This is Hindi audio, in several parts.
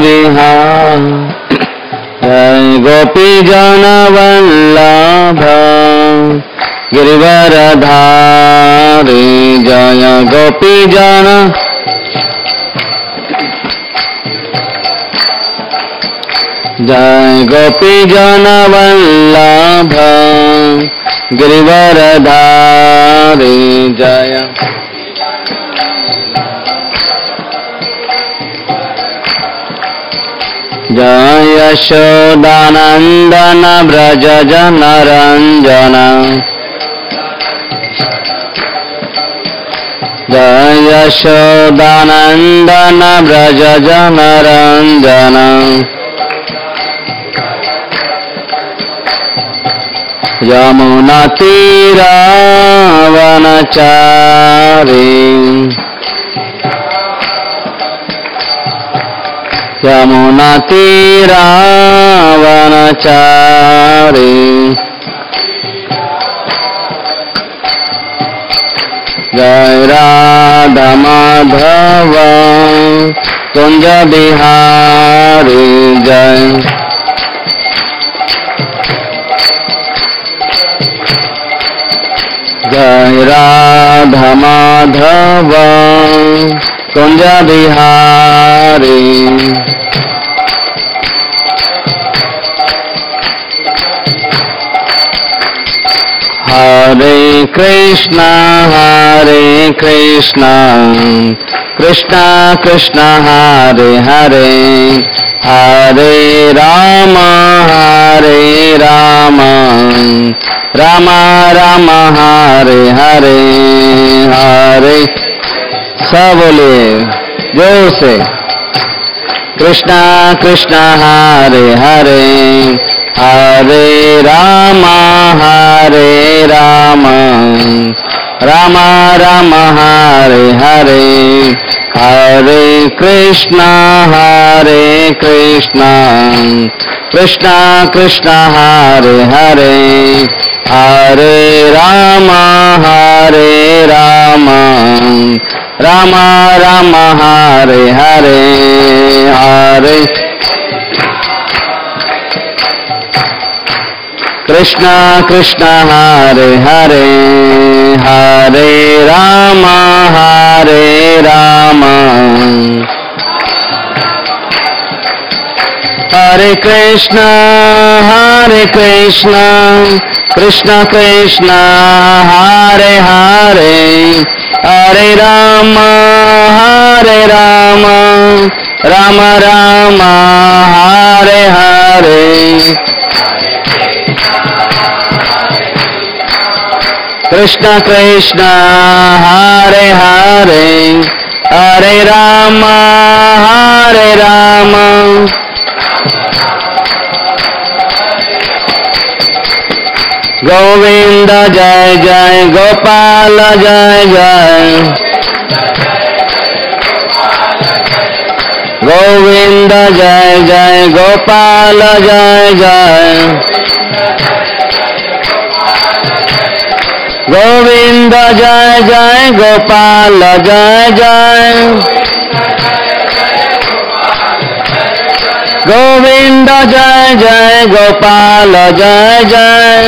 विहार जय गोपी जन वल्लभ गिरिवरधारी जय गोपी जन जय गोपी जन वल्लभ गिरिवरधारी जय जय यशोदानंदन ब्रज जन रंजन जय यशोदानंदन ब्रज जन रंजन यमुना तीरावनचारी यमुना तीरावनचारी जय राधा माधव कुंज बिहारी जय जय राधा माधव कुंज बिहारी हरे कृष्णा कृष्णा कृष्णा हरे हरे हरे राम राम राम हरे हरे हरे सब बोलिए जोर से कृष्णा कृष्णा हरे हरे हरे राम राम राम हरे हरे हरे कृष्णा कृष्णा कृष्णा हरे हरे हरे राम राम राम हरे हरे हरे कृष्णा कृष्णा हरे हरे हरे राम हरे कृष्णा कृष्णा कृष्णा हरे हरे हरे राम राम राम हरे हरे कृष्णा कृष्णा हरे हरे हरे राम गोविंद जय जय गोपाल जय जय गोविंद जय जय गोपाल जय जय गोविंद जय जय गोपाल जय जय गोविंद जय जय गोपाल जय जय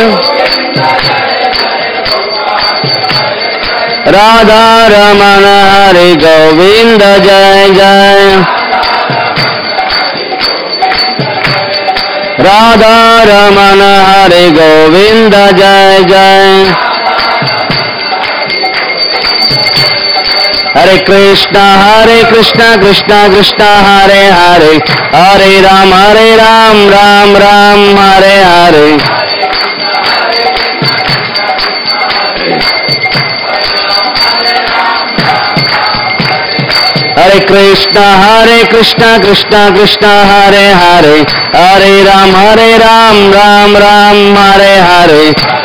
राधा रमण हरे गोविंद जय जय राधा रमण हरे गोविंद जय जय हरे कृष्णा कृष्णा कृष्णा हरे हरे हरे राम राम हरे हरे हरे कृष्णा कृष्णा कृष्णा हरे हरे हरे राम राम हरे हरे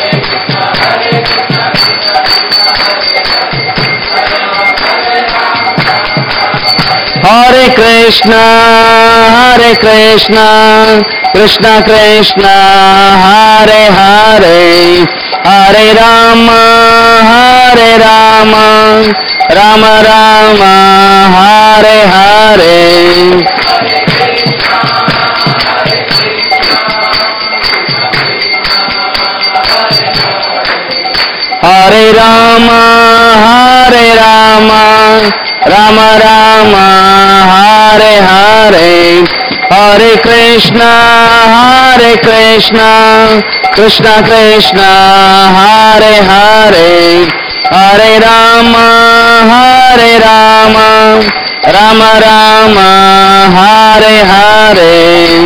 हरे कृष्णा कृष्णा कृष्णा हरे हरे हरे राम राम राम हरे हरे राम राम राम हरे हरे, हरे कृष्णा कृष्ण कृष्ण हरे हरे, हरे राम राम राम हरे हरे।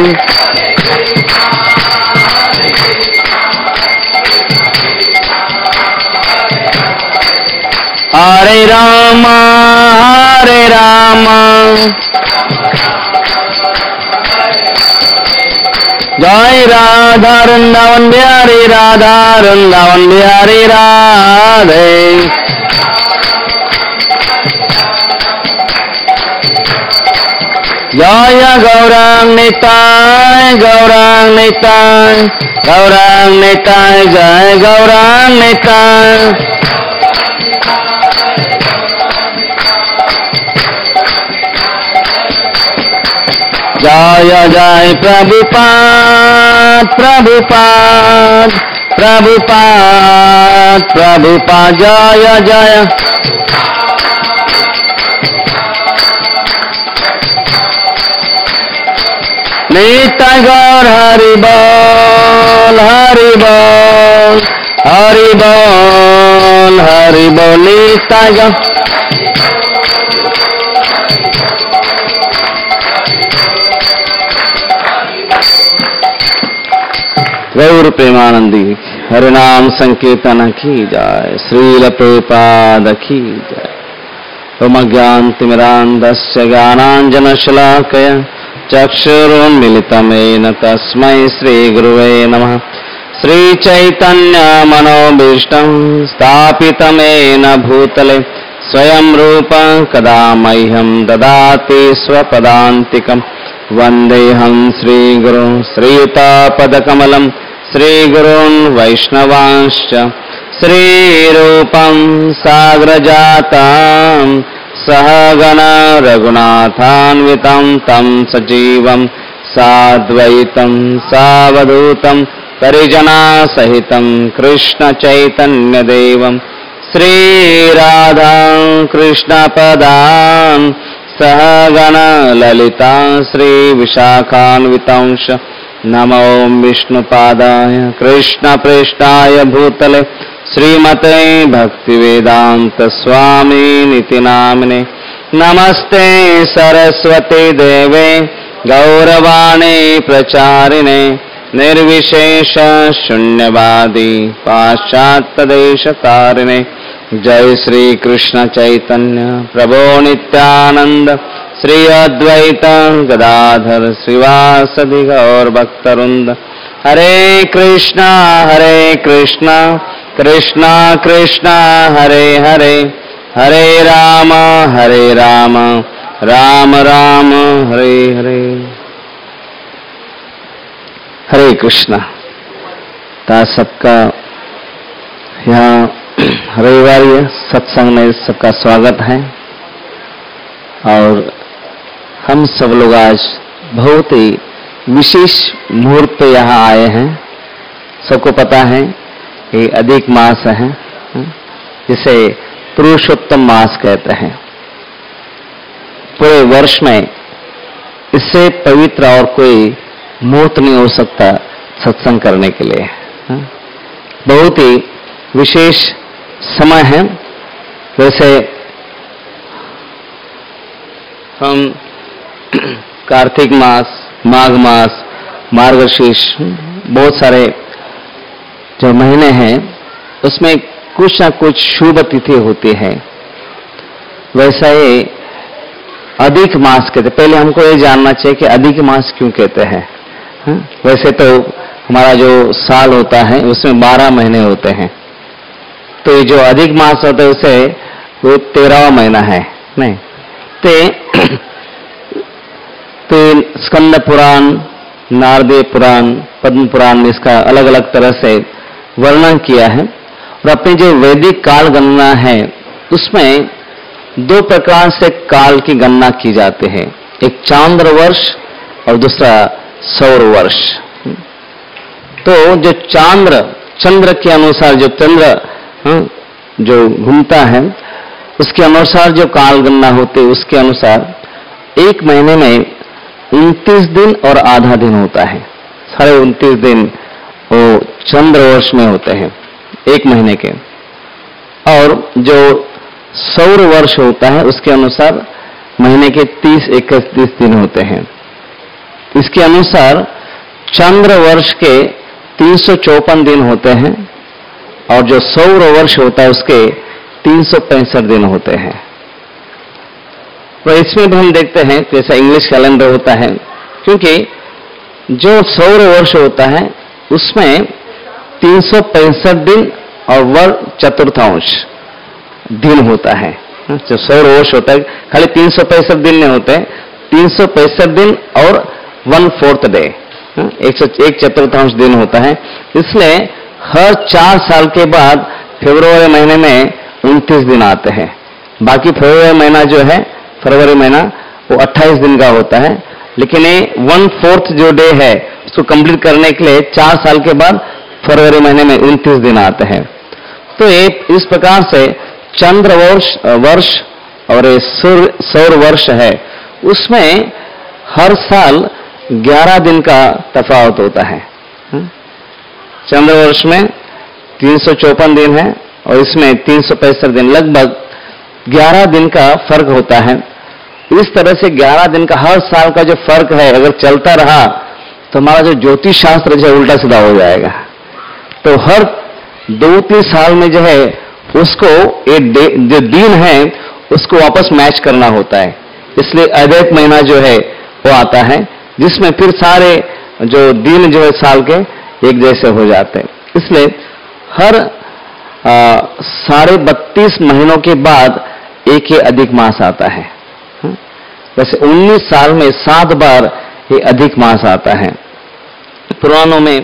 हरे राम जय राधा वृंदावन बिहारी राधा वृंदावन बिहारी राधे। जय गौरांग निताय गौरांग निताय गौरांग निताय, जय गौरांग निताय। जय जय प्रभुपाद प्रभुपाद प्रभुपाद प्रभुपाद, जय जय। नित्य गौर हरि बोल हरि बोल हरि बोल हरि बोल, नित्य गौर। गौर प्रेमानंदी हरिनाम संकीर्तन की जय, श्रील प्रभुपाद की जय। ओम ज्ञानतिमिरान्धस्य ज्ञानाञ्जनशलाकया चक्षुरुन्मीलितमेन तस्मै श्रीगुरुवे नमः। श्रीचैतन्यमनोभीष्टं स्थापितमेन भूतले स्वयं रूपं कदा मह्यं ददाति स्वपदान्तिकम्। वन्देऽहं श्रीगुरुं श्रीयुतापदकमलं श्रीगुरून् वैष्णवांश्च श्रीरूपं साग्रजातं सहगण रघुनाथान्वितं तं सजीवं साद्वैतं सावधूतं परिजनासहितं कृष्णचैतन्यदेवं श्रीराधां कृष्णपदां सहगण ललिता श्रीविशाखान्वितांश। नमो विष्णुपादाय कृष्णप्रेष्ठाय भूतले श्रीमते भक्तिवेदांत स्वामिनिति नामिने। नमस्ते सरस्वती देवे गौरवाणी प्रचारिणे, निर्विशेष शून्यवादी पाश्चात्यदेशतारिणे। जय श्री कृष्ण चैतन्य प्रभो नित्यानंद, श्री अद्वैत गदाधर श्रीवासदि गौर भक्तवृंद। हरे कृष्णा कृष्णा कृष्णा हरे हरे, हरे राम राम राम हरे हरे। हरे कृष्णा। ता सबका यहाँ रविवार सत्संग में सबका स्वागत है। और हम सब लोग आज बहुत ही विशेष मुहूर्त पे यहाँ आए हैं। सबको पता है ये अधिक मास है, जिसे पुरुषोत्तम मास कहते हैं। पूरे वर्ष में इससे पवित्र और कोई मुहूर्त नहीं हो सकता सत्संग करने के लिए। बहुत ही विशेष समय है। वैसे हम कार्तिक मास, माघ मास, मार्गशीर्ष, बहुत सारे जो महीने हैं उसमें कुछ ना कुछ शुभ तिथि होती है। वैसा ये अधिक मास कहते। पहले हमको ये जानना चाहिए कि अधिक मास क्यों कहते हैं। वैसे तो हमारा जो साल होता है उसमें 12 महीने होते हैं, तो ये जो अधिक मास होता है उसे वो 13वां महीना है नहीं। तो स्कंद पुराण, नारदीय पुराण, पद्म पुराण ने इसका अलग अलग तरह से वर्णन किया है। और अपनी जो वैदिक काल गणना है उसमें 2 प्रकार से काल की गणना की जाती है, एक चांद्र वर्ष और दूसरा सौर वर्ष। तो जो चंद्र के अनुसार जो चंद्र जो घूमता है उसके अनुसार जो काल गणना होते उसके अनुसार एक महीने में 29 दिन और आधा दिन होता है। सारे 29 दिन वो चंद्र वर्ष में होते हैं एक महीने के। और जो सौर वर्ष होता है उसके अनुसार महीने के 30-31 दिन होते हैं। इसके अनुसार चंद्र वर्ष के 354 दिन होते हैं और जो सौर वर्ष होता है उसके 365 दिन होते हैं। तो इसमें भी हम देखते हैं जैसा इंग्लिश कैलेंडर होता है, क्योंकि जो सौर वर्ष होता है उसमें 365 दिन और वर्ष चतुर्थांश दिन होता है। जो सौर वर्ष होता है खाली 365 दिन नहीं होते, 365 दिन और 1/4 डे, 1 चतुर्थांश दिन होता है। इसलिए हर 4 साल के बाद फरवरी महीने में 29 दिन आते हैं। बाकी फरवरी महीना जो है, फरवरी महीना वो 28 दिन का होता है, लेकिन ये 1/4 जो डे है उसको कंप्लीट करने के लिए 4 साल के बाद फरवरी महीने में 29 दिन आते हैं। तो इस प्रकार से चंद्र वर्ष और सौर वर्ष है उसमें हर साल 11 दिन का तफावत होता है। चंद्र वर्ष में 354 दिन है और इसमें 365 दिन, लगभग 11 दिन का फर्क होता है। इस तरह से 11 दिन का हर साल का जो फर्क है अगर चलता रहा तो हमारा जो ज्योतिष शास्त्र जो उल्टा सीधा हो जाएगा। तो हर 2-3 साल में जो है उसको जो दिन है उसको वापस मैच करना होता है। इसलिए अदैक महीना जो है वो आता है जिसमें फिर सारे जो दिन जो है साल के एक जैसे हो जाते हैं। इसलिए हर 32.5 महीनों के बाद एक ये अधिक मास आता है। वैसे 19 साल में 7 बार ये अधिक मास आता है। पुराणों में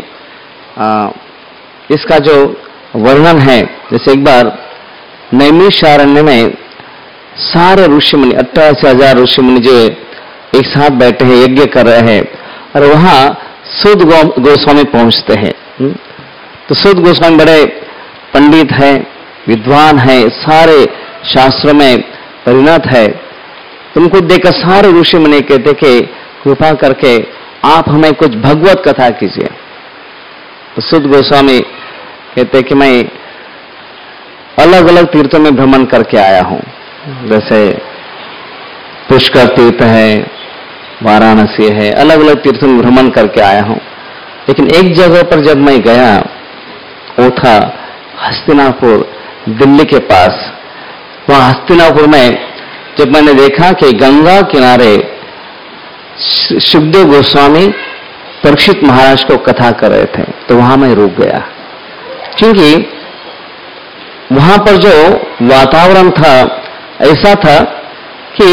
इसका जो वर्णन है, जैसे एक बार नैमिषारण्य में सारे ऋषि मुनि 88,000 ऋषि मुनि जो एक साथ बैठे हैं, यज्ञ कर रहे हैं, और वहां सुद गोस्वामी पहुंचते हैं। तो सुद गोस्वामी बड़े पंडित है, विद्वान है, सारे शास्त्रों में परिणत है। उनको देखकर सारे ऋषि मुनि कहते कि कृपा करके आप हमें कुछ भगवत कथा कीजिए। तो सुद गोस्वामी कहते कि मैं अलग अलग तीर्थों में भ्रमण करके आया हूं, जैसे पुष्कर तीर्थ है, वाराणसी है, अलग अलग तीर्थों में भ्रमण करके आया हूं। लेकिन एक जगह पर जब मैं गया वो था हस्तिनापुर, दिल्ली के पास। वहां हस्तिनापुर में जब मैंने देखा कि गंगा किनारे सुखदेव गोस्वामी परीक्षित महाराज को कथा कर रहे थे, तो वहां मैं रुक गया, क्योंकि वहां पर जो वातावरण था ऐसा था कि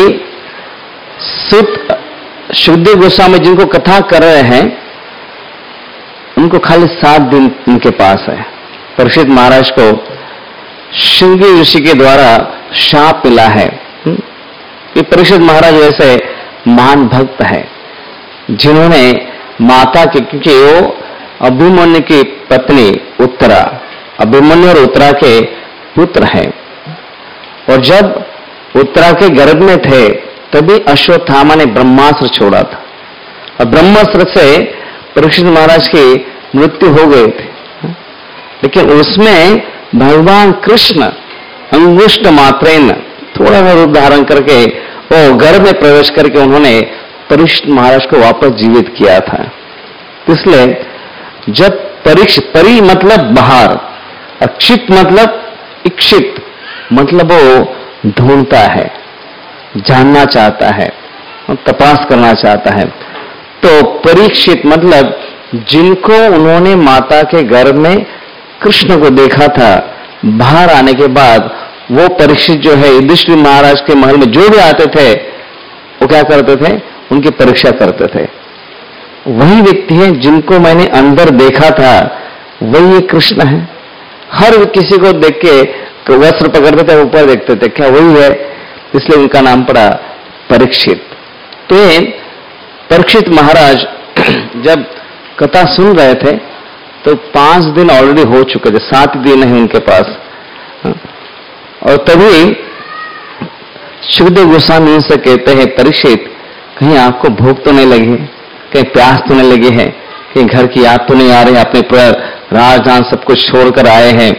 सुखदेव गोस्वामी जिनको कथा कर रहे हैं उनको खाली 7 दिन उनके पास है। परीक्षित महाराज को श्रृंगी ऋषि के द्वारा शाप मिला है। ये परीक्षित महाराज वैसे महान भक्त है जिन्होंने माता के, क्योंकि वो अभिमन्यु की पत्नी उत्तरा, अभिमन्यु और उत्तरा के पुत्र हैं, और जब उत्तरा के गर्भ में थे तभी अश्वत्थामा ने ब्रह्मास्त्र छोड़ा था, और ब्रह्मास्त्र से परीक्षित महाराज की मृत्यु हो गई थी। लेकिन उसमें भगवान कृष्ण अंगुष्ठ मात्रेन थोड़ा सा रूप धारण करके वो गर्भ में प्रवेश करके उन्होंने परीक्षित महाराज को वापस जीवित किया था। इसलिए जब परी मतलब बाहर, अक्षित मतलब इच्छित, मतलब वो ढूंढता है, जानना चाहता है, तपास करना चाहता है। तो परीक्षित मतलब जिनको उन्होंने माता के गर्भ में कृष्ण को देखा था, बाहर आने के बाद वो परीक्षित जो है युधिष्ठिर महाराज के महल में जो भी आते थे वो क्या करते थे, उनकी परीक्षा करते थे। वही व्यक्ति है जिनको मैंने अंदर देखा था, वही कृष्ण है। हर किसी को देख के वस्त्र पकड़ते थे, ऊपर देखते थे, क्या वही है? इसलिए उनका नाम पड़ा परीक्षित। तो परीक्षित महाराज जब कथा सुन रहे थे तो 5 दिन ऑलरेडी हो चुके थे, 7 दिन है उनके पास। और तभी सुखदेव गोस्वामी से कहते हैं, परीक्षित कहीं आपको भूख तो नहीं लगी, कहीं प्यास तो नहीं लगी है, कहीं घर की याद तो नहीं आ रही, अपने पूरा राजधान सब कुछ छोड़कर आए हैं।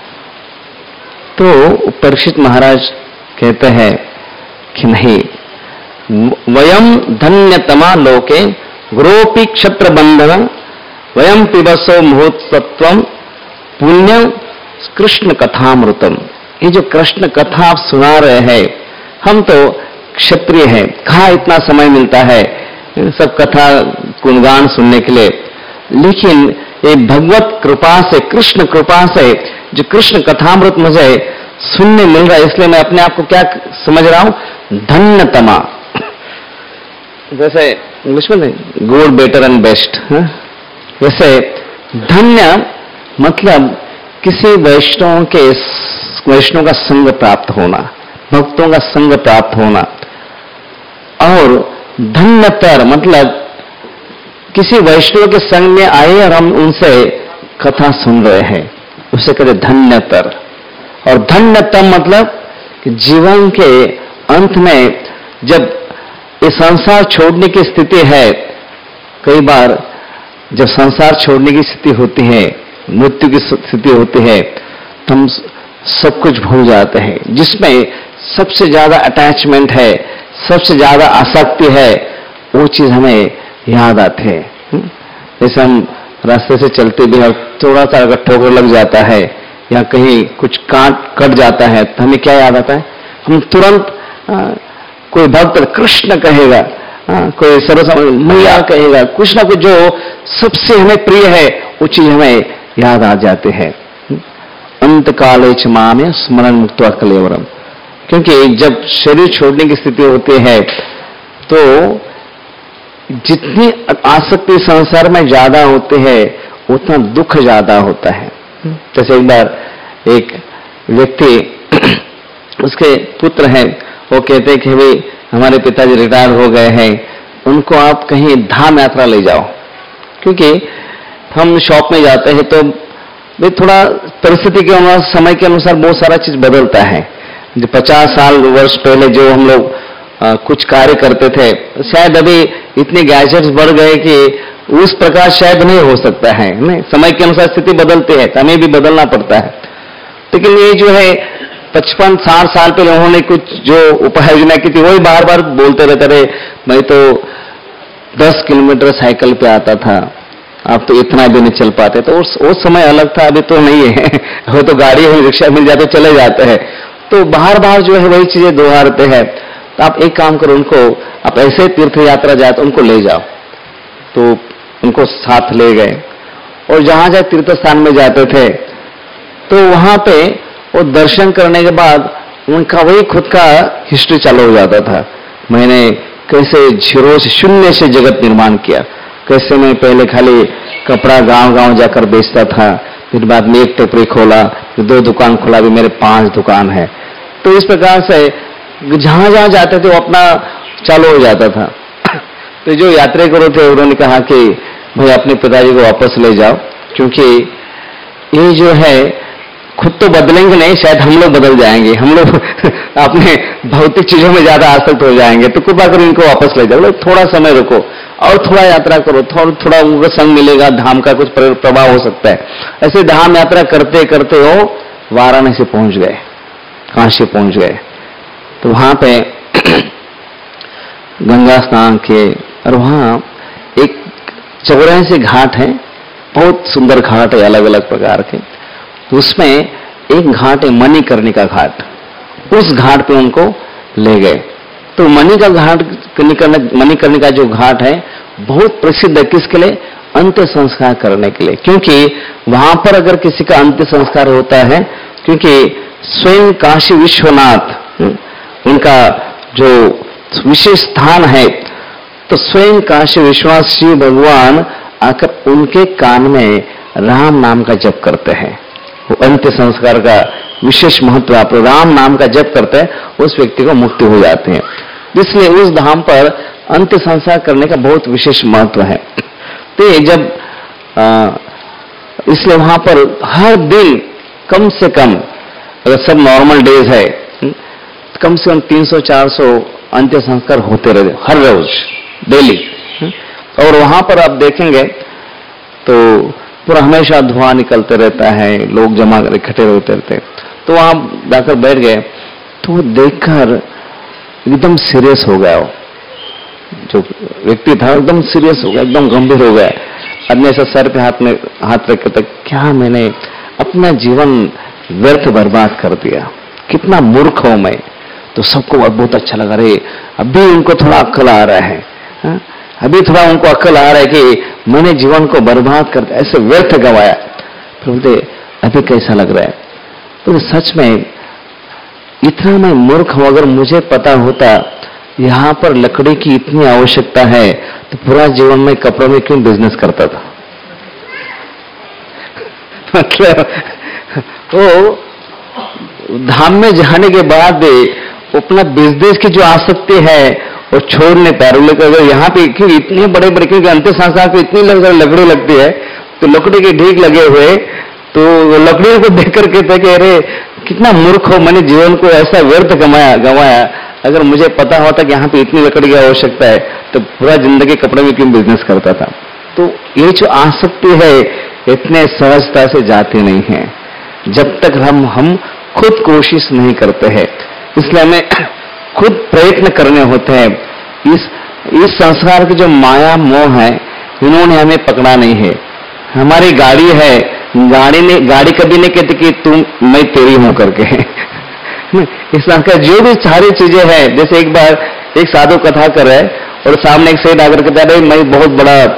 तो परीक्षित महाराज कहते हैं कि नहीं, वयम धन्यतमा लोके गुरोपि क्षत्र बंधन वयम पिबसो मुहूर्तत्वम पुण्य कृष्ण कथामृतम। ये जो कृष्ण कथा आप सुना रहे हैं, हम तो क्षत्रिय हैं, कहाँ इतना समय मिलता है सब कथा गुणगान सुनने के लिए, लेकिन ये भगवत कृपा से, कृष्ण कृपा से जो कृष्ण कथामृत मुझे सुनने मिल रहा है, इसलिए मैं अपने आप को क्या समझ रहा हूं, धन्यतमा। जैसे इंग्लिश में गुड, बेटर एंड बेस्ट, वैसे धन्य मतलब किसी वैष्णव का संग प्राप्त होना, भक्तों का संग प्राप्त होना। और धन्यतर मतलब किसी वैष्णव के संग में आए और हम उनसे कथा सुन रहे हैं, उसे कहते धन्यतर। और धन्यतम मतलब कि जीवन के अंत में जब ये संसार छोड़ने की स्थिति है, कई बार जब संसार छोड़ने की स्थिति होती है, मृत्यु की स्थिति होती है, तो हम सब कुछ भूल जाते हैं, जिसमें सबसे ज्यादा अटैचमेंट है, सबसे ज्यादा आसक्ति है, वो चीज हमें याद आती है। जैसे हम रास्ते से चलते भी हैं, थोड़ा सा अगर ठोकर लग जाता है या कहीं कुछ कट जाता है, तो हमें क्या याद आता है, हम तुरंत कोई भक्त कृष्ण कहेगा, कोई सर्वसमय मैया कहेगा, कुछ ना कुछ जो सबसे हमें प्रिय है वो चीज हमें याद आ जाते हैं। अंत काले च मामे स्मरण मुक्त कलेवरम। क्योंकि जब शरीर छोड़ने की स्थिति होती है तो जितनी आसक्ति संसार में ज्यादा होती है उतना दुख ज्यादा होता है। जैसे एक बार एक व्यक्ति, उसके पुत्र हैं, वो कहते हैं कि भाई हमारे पिताजी रिटायर हो गए हैं, उनको आप कहीं धाम यात्रा ले जाओ। क्योंकि हम शॉप में जाते हैं तो भाई थोड़ा परिस्थिति के अनुसार, समय के अनुसार बहुत सारा चीज बदलता है। जो 50 साल वर्ष पहले जो हम लोग कुछ कार्य करते थे, शायद अभी इतने गैजेट्स बढ़ गए कि उस प्रकार शायद नहीं हो सकता है। नहीं, समय के अनुसार स्थिति बदलती है, हमें भी बदलना पड़ता है। लेकिन ये जो है 55-60 साल पहले उन्होंने कुछ जो उपाय योजना की थी, वही बार बार बोलते रहते रहे, मैं तो 10 किलोमीटर साइकिल पे आता था, अब तो इतना भी नहीं चल पाते। तो उस समय अलग था, अभी तो नहीं है। वो तो गाड़ी है, रिक्शा मिल जाते चले जाते हैं। तो बार बार जो है वही चीजें दोहराते हैं। तो आप एक काम करो, उनको आप ऐसे तीर्थ यात्रा जाए तो उनको ले जाओ। तो उनको साथ ले गए और जहां जहां तीर्थ स्थान में जाते थे तो वहां पे वो दर्शन करने के बाद उनका वही खुद का हिस्ट्री चालू हो जाता था। मैंने कैसे जीरो से, शून्य से जगत निर्माण किया, कैसे मैं पहले खाली कपड़ा गांव गांव जाकर बेचता था, फिर बाद में एक टोकरी खोला, फिर 2 दुकान खोला, अभी मेरे 5 दुकान है। तो इस प्रकार से जहां जहां जाते थे वो अपना चालू हो जाता था। तो जो यात्रिकर थे उन्होंने कहा कि भाई अपने पिताजी को वापस ले जाओ, क्योंकि ये जो है खुद तो बदलेंगे नहीं, शायद हम लोग बदल जाएंगे, हम लोग अपने भौतिक चीजों में ज्यादा आसक्त हो जाएंगे। तो कृपा कर इनको वापस ले जाओ, थोड़ा समय रुको और थोड़ा यात्रा करो, थोड़ा उनको संग मिलेगा, धाम का कुछ प्रभाव हो सकता है। ऐसे धाम यात्रा करते करते वो वाराणसी पहुंच गए, काशी पहुंच गए। तो वहां पे गंगा स्नान किए और वहां एक 84 घाट है, बहुत सुंदर घाट है, अलग अलग प्रकार के। उसमें एक घाट है मणिकर्णिका घाट, उस घाट पे उनको ले गए। तो मणिकर्णिका जो घाट है बहुत प्रसिद्ध है, किसके लिए, अंत्य संस्कार करने के लिए। क्योंकि वहां पर अगर किसी का अंत्य संस्कार होता है, क्योंकि स्वयं काशी विश्वनाथ उनका जो विशेष स्थान है, तो स्वयं काशी विश्वनाथ शिव भगवान आकर उनके कान में राम नाम का जप करते हैं। वो अंत्य संस्कार का विशेष महत्व, आप राम नाम का जप करते हैं, उस व्यक्ति को मुक्ति हो जाते हैं। इसलिए उस धाम पर अंत्य संस्कार करने का बहुत विशेष महत्व है। तो जब इसलिए वहां पर हर दिन कम से कम अगर सब नॉर्मल डेज है, तो कम से कम 300-400 अंत्य संस्कार होते रहते हर रोज, डेली। और वहां पर आप देखेंगे तो पूरा हमेशा धुआं निकलते रहता है, लोग जमा इकट्ठे होते रहते। तो वहां जाकर बैठ गए तो देखकर एकदम सीरियस हो गया। वो जो व्यक्ति था एकदम सीरियस हो गया, एकदम गंभीर हो गया। आदमी ऐसा सर पे हाथ रख के, क्या मैंने अपना जीवन व्यर्थ बर्बाद कर दिया, कितना मूर्ख हूं मैं। तो सबको बहुत अच्छा लगा, अरे अभी उनको थोड़ा अक्ल आ रहा है, अभी थोड़ा उनको अक्ल आ रहा है कि मैंने जीवन को बर्बाद कर दिया, ऐसे व्यर्थ गवाया। फिर बोलते अभी कैसा लग रहा है? तो सच में इतना मैं मूर्ख हूं, अगर मुझे पता होता यहां पर लकड़ी की इतनी आवश्यकता है तो पूरा जीवन में कपड़ों में क्यों बिजनेस करता था। मतलब वो धाम में जाने के बाद अपना बिजनेस की जो आसक्ति है वो छोड़ नहीं पा रहे। लेकिन अगर यहाँ पे क्यों इतने बड़े बड़े, क्योंकि अंत्य संस्कार को इतनी लकड़ी लगती है, तो लकड़ी के ढीक लगे हुए, तो लकड़ी को देख कर कहते कि अरे कितना मूर्ख हो, मैंने जीवन को ऐसा व्यर्थ गंवाया। अगर मुझे पता होता कि यहाँ पे इतनी लकड़ी की आवश्यकता है तो पूरा जिंदगी कपड़े में क्यों बिजनेस करता था। तो ये जो आसक्ति है इतने सहजता से जाती नहीं है जब तक हम खुद कोशिश नहीं करते हैं। इसलिए हमें खुद प्रयत्न करने होते हैं। इस संसार की जो माया मोह है, इन्होंने हमें पकड़ा नहीं है। हमारी गाड़ी है, गाड़ी कभी नहीं कहती कि तुम मैं तेरी हूं करके। इस संस्कार जो भी सारी चीजें हैं, जैसे एक बार एक साधु कथा कर रहे और सामने एक सेठ आकर कहता है मैं बहुत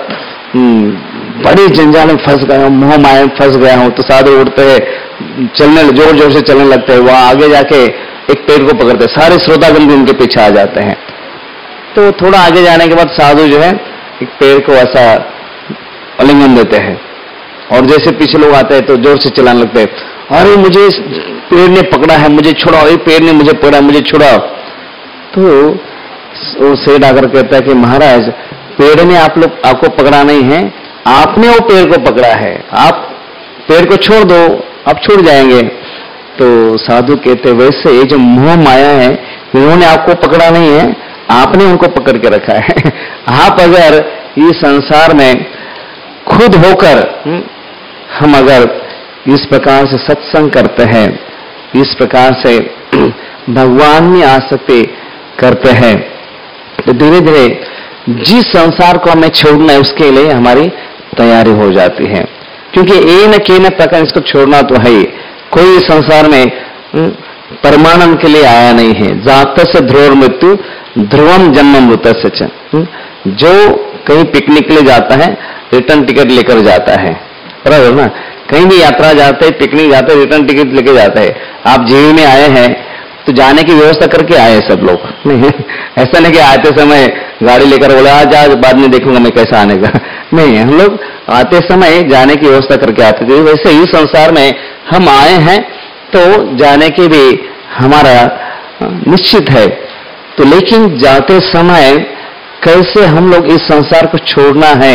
बड़ी जंजाल में फंस गया हूं, मोह माया में फंस गया हूं। तो साधु उठते हैं, चलने जोर जोर से चलने लगते हैं। वहां आगे जाके एक पेड़ को पकड़ते, सारे श्रोतागण भी उनके पीछे आ जाते हैं। तो थोड़ा आगे जाने के बाद साधु जो है एक पेड़ को ऐसा आलिंगन देते हैं और जैसे पीछे लोग आते हैं तो जोर से चलाने लगते हैं, अरे मुझे इस पेड़ ने पकड़ा है, मुझे छुड़ाओ, ये पेड़ ने मुझे पकड़ा, मुझे छुड़ाओ। तो वो सेठ आकर कहता है कि महाराज पेड़ ने आपको पकड़ा नहीं है, आपने वो पेड़ को पकड़ा है, आप पेड़ को छोड़ दो, आप छूट जाएंगे। तो साधु कहते वैसे ये जो मोह माया है इन्होंने आपको पकड़ा नहीं है, आपने उनको पकड़ के रखा है। आप अगर इस संसार में खुद होकर हम अगर इस प्रकार से सत्संग करते हैं, इस प्रकार से भगवान में आसक्ति करते हैं, तो धीरे धीरे जिस संसार को हमें छोड़ना है उसके लिए हमारी तैयारी हो जाती है। क्योंकि ए न के न प्रकार इसको छोड़ना तो है ही। कोई संसार में परमानंद के लिए आया नहीं है। जात से ध्रुव मृत्यु ध्रुवम जन्म मृत से। जो कहीं पिकनिक के लिए जाता है रिटर्न टिकट लेकर जाता है, बराबर ना। कहीं भी यात्रा जाते हैं, पिकनिक जाते हैं, रिटर्न टिकट लेके जाते हैं। आप जीव में आए हैं तो जाने की व्यवस्था करके आए सब लोग। नहीं ऐसा नहीं कि आते समय गाड़ी लेकर बोले आज बाद में देखूंगा मैं कैसा आने का। नहीं, हम लोग आते समय जाने की व्यवस्था करके आते थे। वैसे ही संसार में हम आए हैं तो जाने की भी हमारा निश्चित है। तो लेकिन जाते समय कैसे हम लोग इस संसार को छोड़ना है,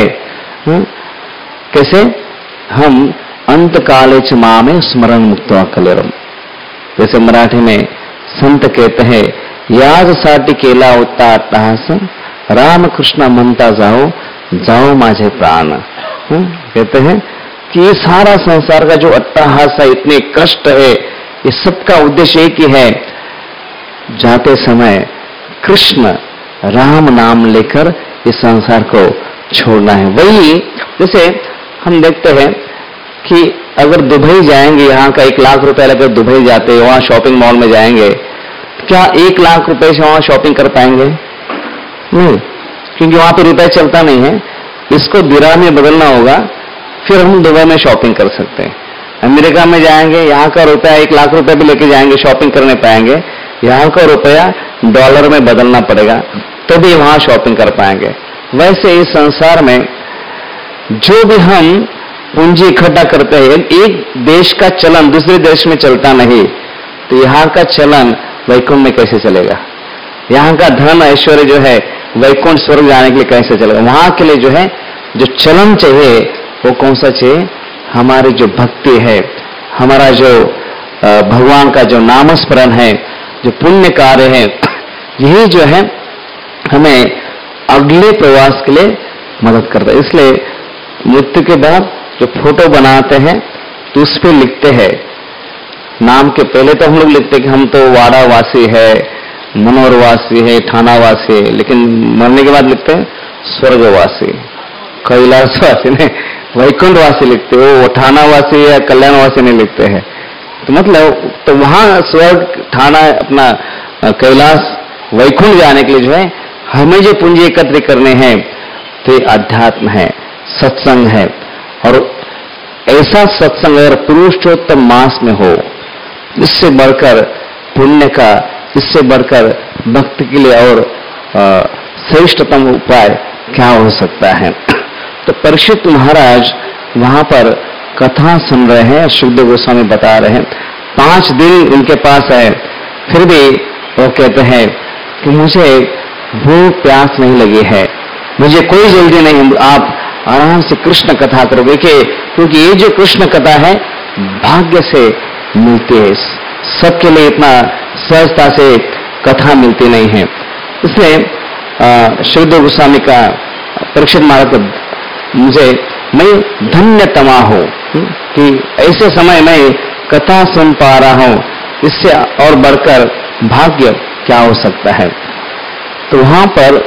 कैसे हम अंत काले च मामे स्मरण मुक्त्वा कलेरम। जैसे मराठी में संत कहते हैं, याज साठी केला होता अट्टहास राम कृष्ण म्हणता जाओ जाओ माझे प्राण। कहते हैं कि ये सारा संसार का जो अट्टहास है, इतने कष्ट है, ये सबका उद्देश्य एक ही है, जाते समय कृष्ण राम नाम लेकर इस संसार को छोड़ना है। वही जैसे हम देखते हैं कि अगर दुबई जाएंगे, यहाँ का 1 लाख रुपए लेकर दुबई जाते हैं, वहां शॉपिंग मॉल में जाएंगे, क्या 1 लाख रुपए से वहां शॉपिंग कर पाएंगे? नहीं, क्योंकि वहां पे रुपए चलता नहीं है। इसको दिरहम में बदलना होगा, फिर हम दुबई में शॉपिंग कर सकते हैं। अमेरिका में जाएंगे, यहाँ का रुपया 1 लाख रुपए भी लेके जाएंगे, शॉपिंग करने पाएंगे। यहाँ का रुपया डॉलर में बदलना पड़ेगा तभी वहां शॉपिंग कर पाएंगे। वैसे इस संसार में जो भी हम पूंजी इकट्ठा करते हैं, एक देश का चलन दूसरे देश में चलता नहीं, तो यहाँ का चलन वैकुंठ में कैसे चलेगा? यहाँ का धन ऐश्वर्य जो है वैकुंठ स्वर्ग जाने के लिए कैसे चलेगा? वहां के लिए जो है जो चलन चाहिए वो कौन सा चाहिए? हमारी जो भक्ति है, हमारा जो भगवान का जो नामस्मरण है, जो पुण्य कार्य है, यही जो है हमें अगले प्रवास के लिए मदद करता है। इसलिए मृत्यु के बाद जो फोटो बनाते हैं तो उस पर लिखते हैं नाम के पहले तो हम लोग लिखते हैं कि हम तो वाड़ा वासी है, मनोहर वासी है, ठाना वासी है, लेकिन मरने के बाद लिखते हैं स्वर्गवासी, कैलाशवासी नहीं, वैकुंठवासी लिखते हो, वो ठानावासी या कल्याणवासी नहीं लिखते हैं। तो मतलब तो वहां स्वर्ग, ठाना, अपना कैलाश, वैकुंठ जाने के लिए जो है हमें जो पूंजी एकत्र करने हैं तो ये अध्यात्म है, सत्संग है। और ऐसा सत्संग अगर पुरुषोत्तम मास में हो, इससे बढ़कर पुण्य का, इससे बढ़कर भक्ति के लिए और श्रेष्ठतम उपाय क्या हो सकता है। तो परीक्षित महाराज वहां पर कथा सुन रहे हैं, सुखदेव गोस्वामी बता रहे हैं। 5 दिन उनके पास है, फिर भी वो कहते हैं कि मुझे भूख प्यास नहीं लगी है, मुझे कोई जल्दी नहीं, आप आराम से कृष्ण कथा करोगे, क्योंकि ये जो कृष्ण कथा है भाग्य से मिलती है, सबके लिए इतना सहजता से कथा मिलती नहीं है। इसलिए सुखदेव गोस्वामी का परीक्षित महाराज मैं धन्यतमा हूं कि ऐसे समय मैं कथा सुन पा रहा हूं, इससे और बढ़कर भाग्य क्या हो सकता है। तो वहां पर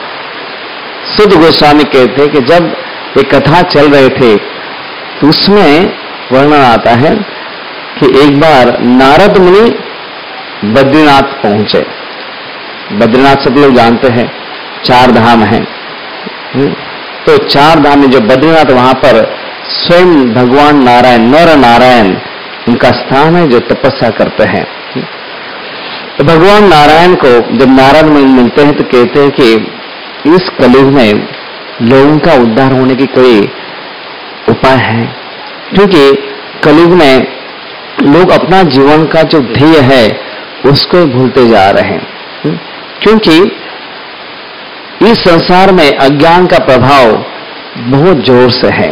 सुध गोस्वामी कहते हैं कि जब ये कथा चल रहे थे तो उसमें वर्णन आता है कि एक बार नारद मुनि बद्रीनाथ पहुंचे। बद्रीनाथ सब लोग जानते हैं 4 धाम हैं। तो 4 धाम में जो बद्रीनाथ, वहां पर स्वयं भगवान नारायण, नर नारायण उनका स्थान है जो तपस्या करते हैं। तो भगवान नारायण को जब नारद मुनि मिलते हैं तो कहते हैं कि इस कलयुग में लोगों का उद्धार होने की कोई उपाय है, क्योंकि कलयुग में लोग अपना जीवन का जो ध्येय है उसको भूलते जा रहे हैं, क्योंकि इस संसार में अज्ञान का प्रभाव बहुत जोर से है।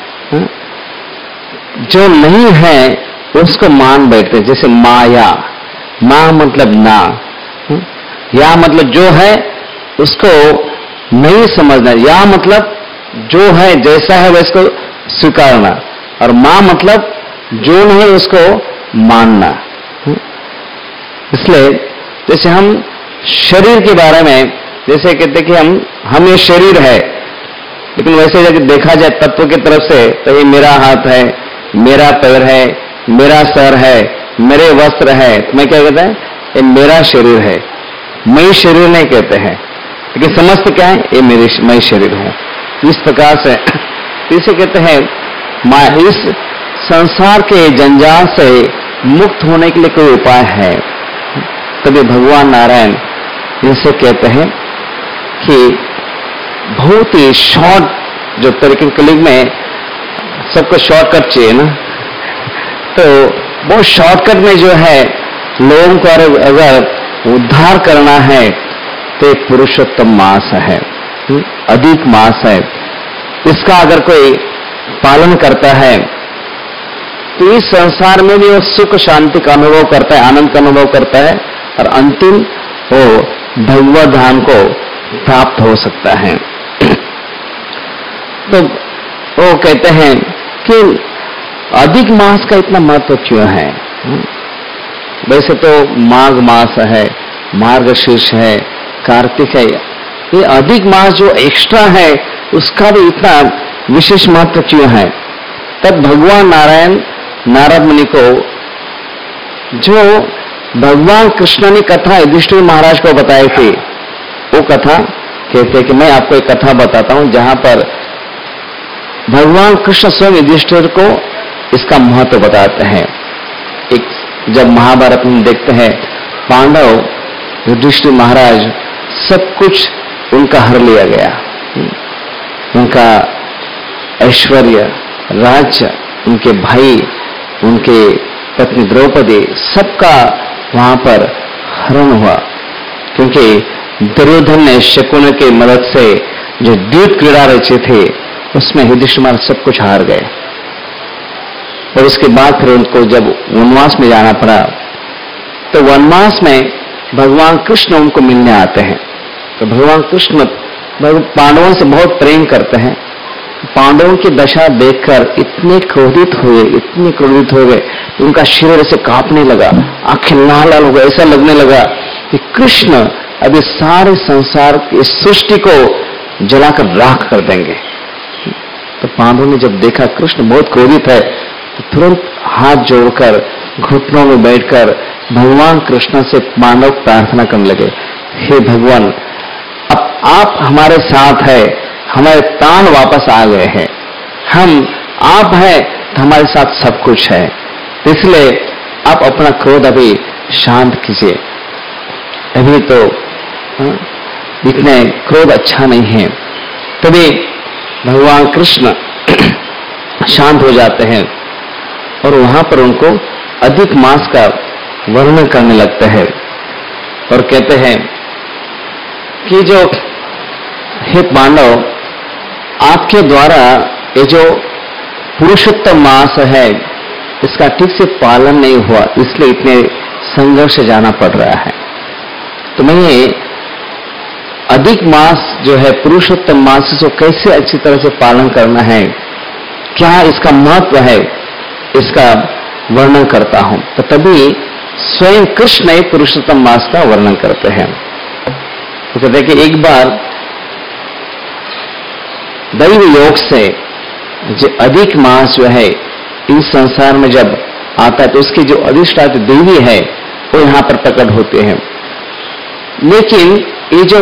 जो नहीं है उसको मान बैठते, जैसे माया, मां मतलब ना, या मतलब जो है उसको नहीं समझना, या मतलब जो है जैसा है वैसको स्वीकारना, और मां मतलब जो नहीं उसको मानना। इसलिए जैसे हम शरीर के बारे में जैसे कहते कि हम ये शरीर है, लेकिन वैसे जब देखा जाए तत्व की तरफ से तो ये मेरा हाथ है, मेरा पैर है, मेरा सर है, मेरे वस्त्र है, तो मैं क्या कहता है, ये मेरा शरीर है, मैं शरीर नहीं कहते हैं, लेकिन समस्त क्या है, ये मैं शरीर हूं। इस प्रकार से इसे कहते हैं इस संसार के जंजाल से मुक्त होने के लिए कोई उपाय है। तभी भगवान नारायण इसे कहते हैं कि बहुत ही शॉर्ट जो तरीके कलयुग में सबको शॉर्टकट चाहिए ना, तो वो शॉर्टकट में जो है लोगों को अगर उद्धार करना है तो पुरुषोत्तम मास है, अधिक मास है, इसका अगर कोई पालन करता है तो इस संसार में भी वो सुख शांति का अनुभव करता है, आनंद का अनुभव करता है, और अंतिम वो भगवत धाम को प्राप्त हो सकता है। तो वो कहते हैं कि अधिक मास का इतना महत्व क्यों है। वैसे तो माघ मास है, मार्गशीर्ष है, कार्तिक है, ये अधिक मास जो एक्स्ट्रा है उसका भी इतना विशेष महत्व क्यों है। तब भगवान नारायण नारद मुनि को जो भगवान कृष्ण ने कथा युधिष्ठिर महाराज को बताई थी, वो कथा कहते कि मैं आपको एक कथा बताता हूं जहां पर भगवान कृष्ण स्वयं युधिष्ठिर को इसका महत्व बताते हैं। एक जब महाभारत में देखते हैं पांडव युधिष्ठिर महाराज सब कुछ उनका हर लिया गया, उनका ऐश्वर्य, राज्य, उनके भाई, उनके पत्नी द्रौपदी, सबका वहां पर हरण हुआ, क्योंकि दुर्योधन ने शकुन की मदद से जो द्यूत क्रीड़ा रचे थे उसमें युधिष्ठिर महाराज सब कुछ हार गए। और उसके बाद फिर उनको जब वनवास में जाना पड़ा, तो वनवास में भगवान कृष्ण उनको मिलने आते हैं। तो भगवान कृष्ण पांडवों से बहुत प्रेम करते हैं। पांडवों की दशा देखकर इतने क्रोधित हो गए, उनका शरीर से कांपने लगा, आंखें लाल लाल हो गए। ऐसा लगने लगा कि कृष्ण अभी सारे संसार की सृष्टि को जलाकर राख कर देंगे। तो पांडवों ने जब देखा कृष्ण बहुत क्रोधित है, तो तुरंत हाथ जोड़कर घुटनों में बैठकर भगवान कृष्ण से पांडव प्रार्थना करने लगे, हे भगवान, अब आप हमारे साथ है, हमारे प्राण वापस आ गए हैं, हम आप हैं तो हमारे साथ सब कुछ है, इसलिए आप अपना क्रोध अभी शांत कीजिए। अभी तो इतने क्रोध अच्छा नहीं है। तभी भगवान कृष्ण शांत हो जाते हैं और वहां पर उनको अधिक मास का वर्णन करने लगते हैं और कहते हैं कि जो हे पांडव, आपके द्वारा ये जो पुरुषोत्तम मास है इसका ठीक से पालन नहीं हुआ, इसलिए इतने संघर्ष जाना पड़ रहा है। तो मैं ये अधिक मास जो है पुरुषोत्तम मास, इसको कैसे अच्छी तरह से पालन करना है, क्या इसका महत्व है, इसका वर्णन करता हूं। तो तभी स्वयं कृष्ण ही पुरुषोत्तम मास का वर्णन करते हैं। तो कहते हैं कि एक बार दैव योग से जो अधिक मास जो है इस संसार में जब आता है, तो उसकी जो अधिष्ठात्री देवी है वो यहां पर प्रकट होते हैं। लेकिन ये जो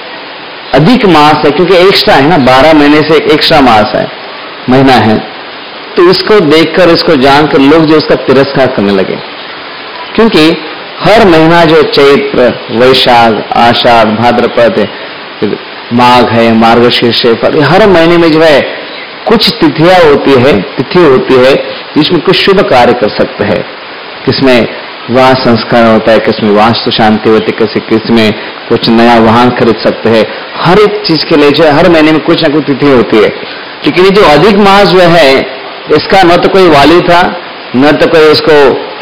अधिक मास है, क्योंकि एक्स्ट्रा है ना, 12 महीने से एक एक्स्ट्रा मास है, महीना है, तो इसको देखकर, इसको जानकर लोग जो उसका तिरस्कार करने लगे। क्योंकि हर महीना जो चैत्र, वैशाख, आषाढ़, भाद्रपद, माघ है, मार्गशीर्ष है, हर महीने में जो है कुछ तिथियां होती है जिसमें कुछ शुभ कार्य कर सकते हैं। किसमें वाह संस्कार होता है, किसमें वास्तु शांति होती है, किसमें कुछ नया वाहन खरीद सकते हैं। हर एक चीज के लिए जो है हर महीने में कुछ ना कुछ तिथि होती है। लेकिन ये जो अधिक मास जो है इसका न तो कोई वाली था, न तो कोई इसको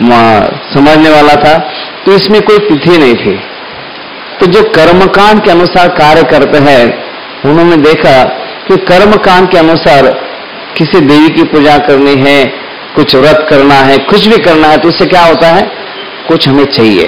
समझने वाला था, तो इसमें कोई तिथि नहीं थी। तो जो कर्मकांड के अनुसार कार्य करते हैं, उन्होंने देखा कि कर्मकांड के अनुसार किसी देवी की पूजा करनी है, कुछ व्रत करना है, कुछ भी करना है, तो इससे क्या होता है, कुछ हमें चाहिए,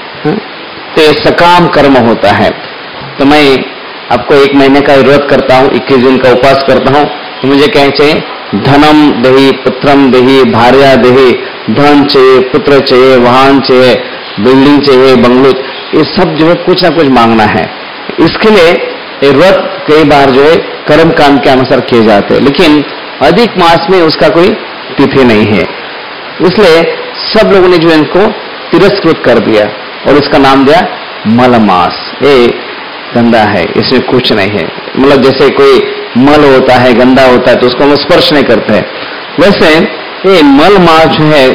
तो ये सकाम कर्म होता है। तो मैं आपको 1 महीने का व्रत करता हूं, 21 दिन का उपवास करता हूं, तो मुझे क्या चाहिए, धनम देहि, पुत्रम देहि, भार्या देहि, धन चाहिए, पुत्र चाहिए, वाहन चाहिए, बिल्डिंग चाहिए, बंगलो, ये सब जो है कुछ ना कुछ मांगना है। इसके लिए ये व्रत कई बार जो है कर्म कांड के अनुसार किए जाते हैं, लेकिन अधिक मास में उसका कोई तिथि नहीं है, इसलिए सब लोगों ने जो इनको तिरस्कृत कर दिया और इसका नाम दिया मल मास। ये गंदा है, इसमें कुछ नहीं है। मतलब जैसे कोई मल होता है, गंदा होता है, तो उसको हम स्पर्श नहीं करते हैं, वैसे ये मल मास जो है,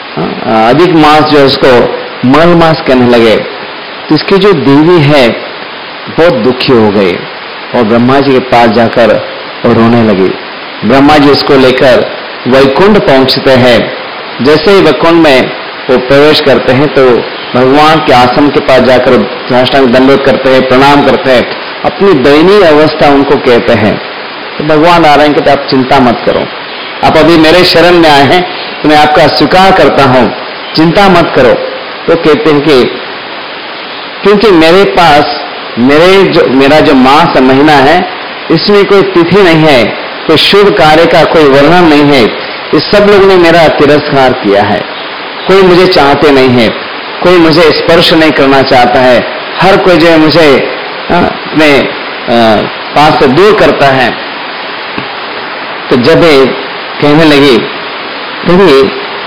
अधिक मास जो है उसको मल मास कहने लगे। तो इसकी जो देवी है बहुत दुखी हो गई और ब्रह्मा जी के पास जाकर और रोने लगी। ब्रह्मा जी उसको लेकर वैकुंठ पहुंचते हैं। जैसे ही वैकुंठ में वो प्रवेश करते हैं तो भगवान के आश्रम के पास जाकर साष्टांग दंडवत करते हैं, प्रणाम करते हैं, अपनी दयनीय अवस्था उनको कहते हैं। तो भगवान आ रहे हैं, कहते आप चिंता मत करो, आप अभी मेरे शरण में आए हैं तो मैं आपका स्वीकार करता हूं, चिंता मत करो। तो कहते हैं कि क्योंकि मेरे पास मेरा जो मास महीना है इसमें कोई तिथि नहीं है, कोई शुभ कार्य का कोई वर्णन नहीं है, इस सब लोगों ने मेरा तिरस्कार किया है, कोई मुझे चाहते नहीं है, कोई मुझे स्पर्श नहीं करना चाहता है, हर कोई जो है मुझे अपने पास से दूर करता है। तो जब कहने लगी तभी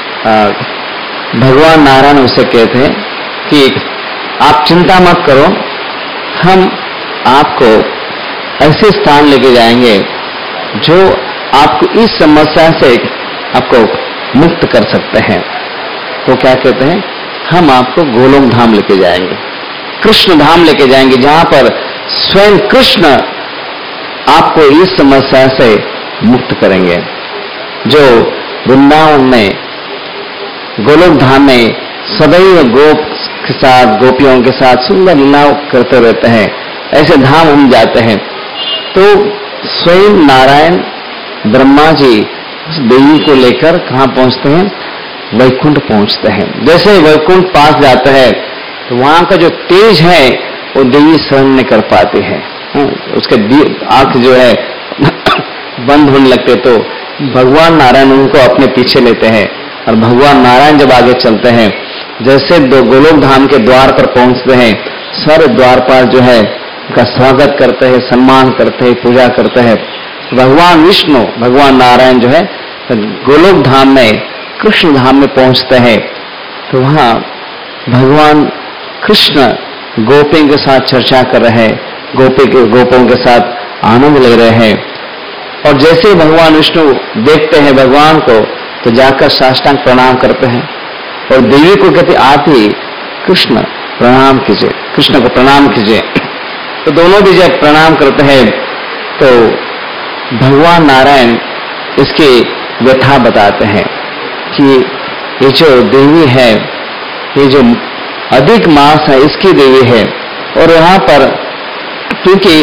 भगवान नारायण उसे कहते हैं कि आप चिंता मत करो, हम आपको ऐसे स्थान लेके जाएंगे जो आपको इस समस्या से आपको मुक्त कर सकते हैं। तो क्या कहते हैं, हम आपको गोलोक धाम लेके जाएंगे, कृष्ण धाम लेके जाएंगे, जहां पर स्वयं कृष्ण आपको इस समस्या से मुक्त करेंगे। जो वृंदावन में, गोलोक धाम में सदैव गोप के साथ, गोपियों के साथ सुंदर लीला करते रहते हैं। ऐसे धाम हम जाते हैं तो स्वयं नारायण ब्रह्मा जी उस देवी को लेकर कहां पहुंचते हैं? वैकुंठ पहुंचते हैं। जैसे वैकुंठ पास जाते हैं तो वहां का जो तेज है वो देवी सहन नहीं कर पाती है। उसके आंख जो है बंद होने लगते तो भगवान नारायण उनको अपने पीछे लेते हैं और भगवान नारायण जब आगे चलते हैं, जैसे दो गोलोक धाम के द्वार पर पहुंचते हैं, सारे द्वारपाल जो है उनका स्वागत करते हैं, सम्मान करते हैं, पूजा करते हैं। भगवान विष्णु, भगवान नारायण जो है गोलोक धाम में, कृष्ण धाम में पहुंचते हैं तो वहां भगवान कृष्ण गोपियों के साथ चर्चा कर रहे हैं, गोपों के साथ आनंद ले रहे हैं। और जैसे भगवान विष्णु देखते हैं भगवान को तो जाकर साष्टांग प्रणाम करते हैं और देवी को कहते आती कृष्ण प्रणाम कीजिए, कृष्ण को प्रणाम कीजिए। तो दोनों भी जब प्रणाम करते हैं तो भगवान नारायण इसकी व्यथा बताते हैं कि ये जो देवी है, ये जो अधिक मास है इसकी देवी है, और यहाँ पर क्योंकि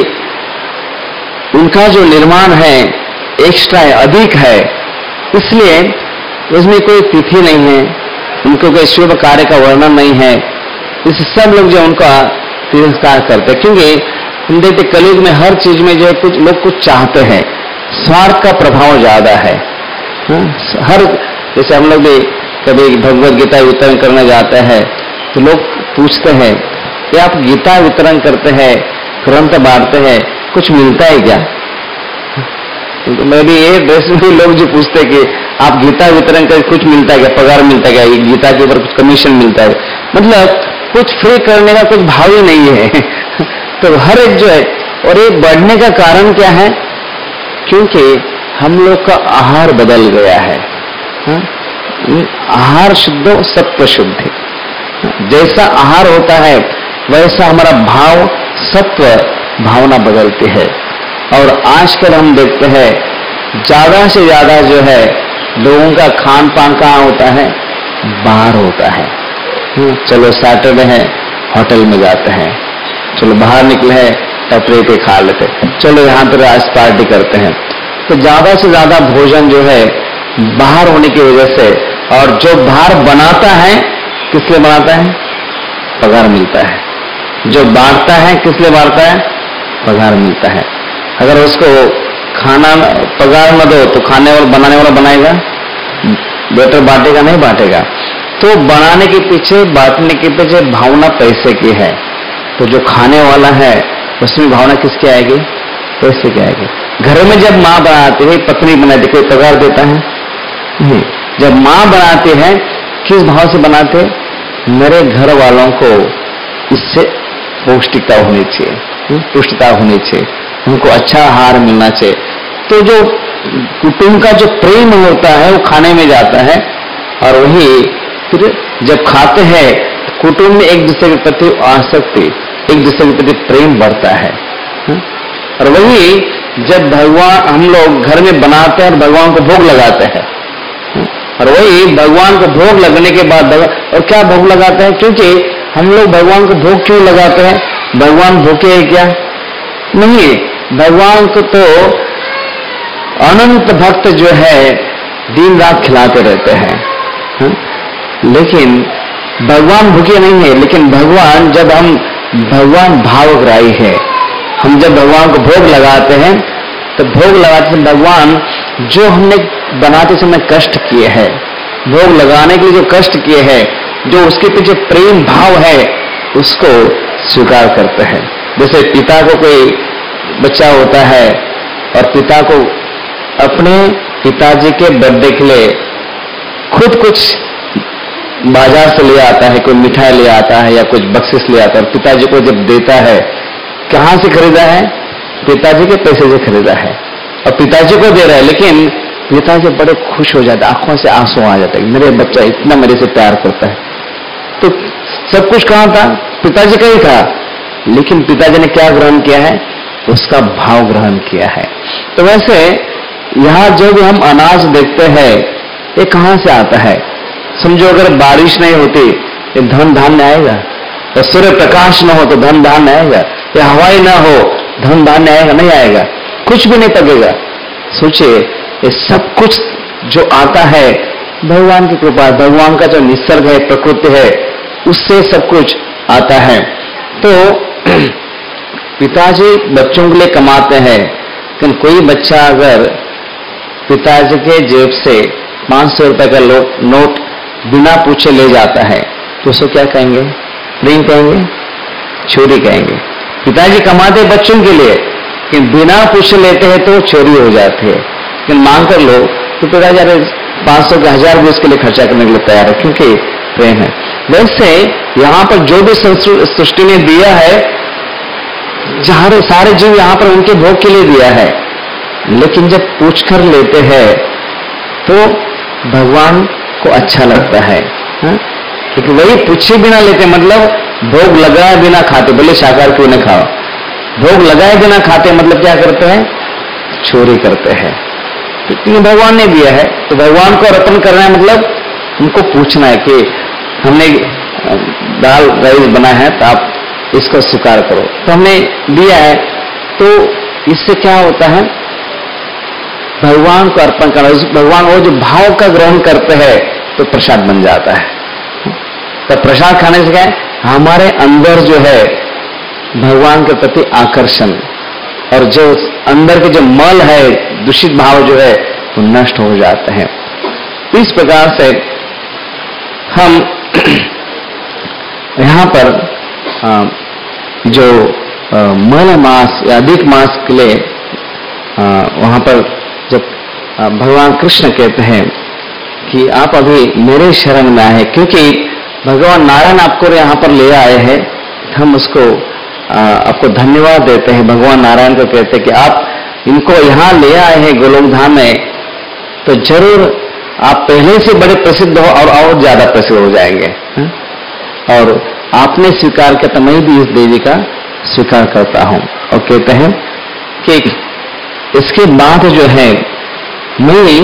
उनका जो निर्माण है एक्स्ट्रा है, अधिक है, इसलिए उसमें कोई तिथि नहीं है, उनको कोई शुभ कार्य का वर्णन नहीं है। इस सब लोग जो उनका तिरस्कार करते हैं, क्योंकि हम देखते कलयुग में हर चीज में जो है कुछ लोग कुछ चाहते हैं, स्वार्थ का प्रभाव ज्यादा है। हर जैसे हम लोग भी कभी भगवत गीता वितरण करने जाते हैं तो लोग पूछते हैं कि आप गीता वितरण करते हैं, ग्रंथ बांटते हैं, कुछ मिलता है क्या? तो मैं भी ये देश में लोग जो पूछते हैं कि आप गीता वितरण कर कुछ मिलता है क्या, पगार मिलता है क्या, गीता के ऊपर कुछ कमीशन मिलता है? मतलब कुछ फ्री करने का कुछ भाव ही नहीं है। तो हर एक जो है, और ये बढ़ने का कारण क्या है? क्योंकि हम लोग का आहार बदल गया है। आहार शुद्ध हो, सत्व शुद्ध है। जैसा आहार होता है वैसा हमारा भाव, सत्व भावना बदलती है। और आजकल हम देखते हैं ज्यादा से ज्यादा जो है लोगों का खान पान कहाँ होता है? बाहर होता है। चलो सैटरडे है, होटल में जाते हैं, चलो बाहर निकले हैं टपरे के खा लेते, चलो यहाँ पर आज पार्टी करते हैं। तो ज्यादा से ज्यादा भोजन जो है बाहर होने की वजह से, और जो बाहर बनाता है किस लिए बनाता है? पगार मिलता है। जो बांटता है किस लिए बांटता है? पगार मिलता है। अगर उसको खाना पगार न दो तो खाने वाला बनाने वाला बनाएगा? वेटर बांटेगा? नहीं बांटेगा। तो बनाने के पीछे, बांटने के पीछे भावना पैसे की है। तो जो खाने वाला है उसमें भावना किसकी आएगी? पैसे की आएगी। घर में जब माँ बनाती है, पत्नी बनाती है, कोई पगार देता है? नहीं। जब माँ बनाती है किस भाव से बनाते? मेरे घर वालों को इससे पौष्टिकता होनी चाहिए, पुष्टता होनी चाहिए, उनको अच्छा आहार मिलना चाहिए। तो जो कुटुंब का जो प्रेम होता है वो खाने में जाता है, और वही फिर जब खाते हैं कुटुंब में एक दूसरे के प्रति आसक्ति, एक दूसरे के प्रति प्रेम बढ़ता है। और वही जब भगवान हम लोग घर में बनाते हैं और भगवान को भोग लगाते हैं, और वही भगवान को भोग लगने के बाद, और क्या भोग लगाते हैं? क्योंकि हम लोग भगवान को भोग क्यों लगाते हैं? भगवान भूखे है क्या? नहीं, भगवान को तो अनंत भक्त जो है दिन रात खिलाते रहते हैं। लेकिन भगवान भूखे नहीं है, लेकिन भगवान जब हम भगवान भावग्राही है, हम जब भगवान को भोग लगाते हैं तो भोग लगाते समय भगवान जो हमने बनाते समय कष्ट किए हैं, भोग लगाने के लिए जो कष्ट किए हैं, जो उसके पीछे प्रेम भाव है उसको स्वीकार करते हैं। जैसे पिता को कोई बच्चा होता है और पिता को अपने पिताजी के बर्थडे के लिए खुद कुछ बाजार से ले आता है, कोई मिठाई ले आता है या कुछ बख्शिश ले आता है, और पिताजी को जब देता है, कहां से खरीदा है? पिताजी के पैसे से खरीदा है, और पिताजी को दे रहा है। लेकिन पिताजी बड़े खुश हो जाते, आंखों से आंसू आ जाते, मेरे बच्चा इतना मेरे से प्यार करता है। तो सब कुछ कहां था? पिताजी का ही था, लेकिन पिताजी ने क्या ग्रहण किया है? उसका भाव ग्रहण किया है। तो वैसे यहां जो भी हम अनाज देखते हैं ये कहां से आता है? समझो अगर बारिश नहीं होती ये धन धान्य आएगा, तो सूर्य प्रकाश न हो तो धन धान्य आएगा, या हवाई ना हो धन धान्य आएगा? नहीं आएगा, कुछ भी नहीं पकेगा। सोचिए, ये सब कुछ जो आता है भगवान की कृपा, भगवान का जो निसर्ग है, प्रकृति है, उससे सब कुछ आता है। तो पिताजी बच्चों के लिए कमाते हैं, लेकिन कोई बच्चा अगर पिताजी के जेब से 500 रुपए का नोट बिना पूछे ले जाता है तो उसको क्या कहेंगे? नहीं कहेंगे, चोरी कहेंगे। पिताजी कमाते बच्चों के लिए, लेकिन बिना पूछे लेते हैं तो चोरी हो जाती है। लेकिन मांग कर लो तो पिताजी 500 के 1000 भी उसके लिए खर्चा करने के लिए तैयार है, क्योंकि प्रेम है। वैसे यहां पर जो भी सृष्टि ने दिया है, सारे जीव यहां पर उनके भोग के लिए दिया है, लेकिन जब पूछ कर लेते हैं तो भगवान को अच्छा लगता है, क्योंकि वही पूछे बिना लेते, मतलब भोग लगाए बिना खाते। बोले शाकाहार क्यों नहीं खाओ, भोग लगाए बिना खाते, मतलब क्या करते हैं? चोरी करते हैं। क्योंकि भगवान ने दिया है तो भगवान को अर्पण करना है, मतलब उनको पूछना है कि हमने दाल राइस बनाया है तो आप इसको स्वीकार करो, तो हमने दिया है। तो इससे क्या होता है? भगवान को अर्पण करना, भगवान वो जो भाव का ग्रहण करते हैं तो प्रसाद बन जाता है। तो प्रसाद खाने से क्या है? हमारे अंदर जो है भगवान के प्रति आकर्षण, और जो अंदर के जो मल है, दूषित भाव जो है वो नष्ट हो जाते हैं। इस प्रकार से हम यहां पर जो मल मास या अधिक मास के लिए वहां पर जब भगवान कृष्ण कहते हैं कि आप अभी मेरे शरण में आए, क्योंकि भगवान नारायण आपको यहां पर ले आए हैं, हम उसको आपको धन्यवाद देते हैं। भगवान नारायण को कहते हैं कि आप इनको यहां ले आए हैं गोलोक धाम में, तो जरूर आप पहले से बड़े प्रसिद्ध हो और ज्यादा प्रसिद्ध हो जाएंगे। और आपने स्वीकार किया तो मैं भी इस देवी का स्वीकार करता हूं। और कहते हैं कि इसके बाद जो है मैं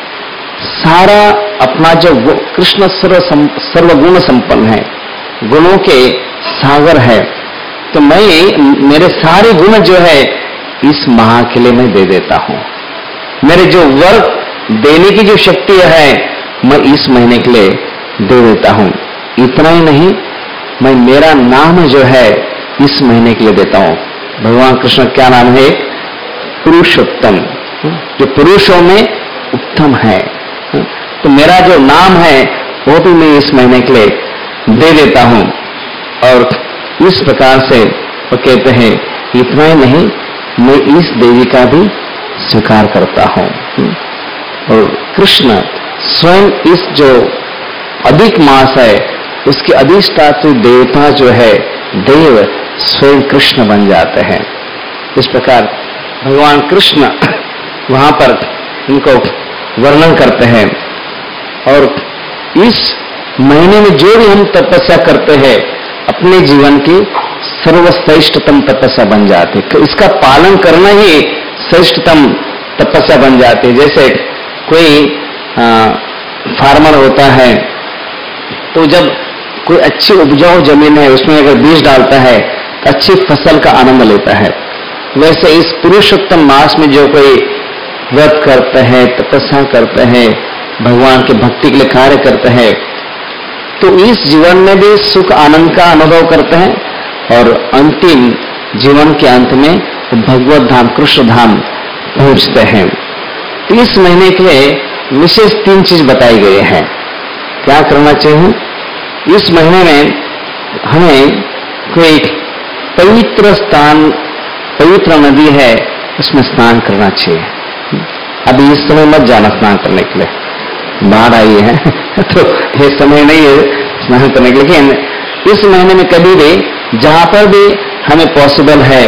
सारा अपना जो कृष्ण सर्वगुण संपन्न है, गुणों के सागर है, तो मैं मेरे सारे गुण जो है इस महा के लिए मैं दे देता हूं। मेरे जो वर देने की जो शक्ति है मैं इस महीने के लिए दे देता हूं। इतना ही नहीं, मैं मेरा नाम जो है इस महीने के लिए देता हूं। भगवान कृष्ण क्या नाम है? पुरुषोत्तम, जो पुरुषों में उत्तम है। तो मेरा जो नाम है वो भी मैं इस महीने के लिए दे देता हूं। और इस प्रकार से वो कहते हैं इतना ही नहीं, मैं इस देवी का भी स्वीकार करता हूं। और कृष्ण स्वयं इस जो अधिक मास है उसके अधिष्ठात्री देवता जो है देव स्वयं कृष्ण बन जाते हैं। इस प्रकार भगवान कृष्ण वहां पर इनको वर्णन करते हैं। और इस महीने में जो भी हम तपस्या करते हैं अपने जीवन की सर्वश्रेष्ठतम तपस्या बन जाती है। इसका पालन करना ही श्रेष्ठतम तपस्या बन जाती है। जैसे कोई फार्मर होता है तो जब कोई अच्छी उपजाऊ जमीन है उसमें अगर बीज डालता है तो अच्छी फसल का आनंद लेता है। वैसे इस पुरुषोत्तम मास में जो कोई व्रत करते हैं, तपस्या करते हैं, भगवान के भक्ति के लिए कार्य करते हैं, तो इस जीवन में भी सुख आनंद का अनुभव करते हैं और अंतिम जीवन के अंत में भगवत धाम कृष्ण धाम पहुंचते हैं। तो इस महीने के लिए विशेष 3 चीज बताई गई है। क्या करना चाहिए इस महीने में? हमें कोई पवित्र स्थान, पवित्र नदी है उसमें स्नान करना चाहिए। अभी इस समय मत जाना स्नान करने के लिए, बाढ़ आई है तो ये समय नहीं है स्नान करने के लिए। लेकिन इस महीने में कभी भी जहां पर भी हमें पॉसिबल है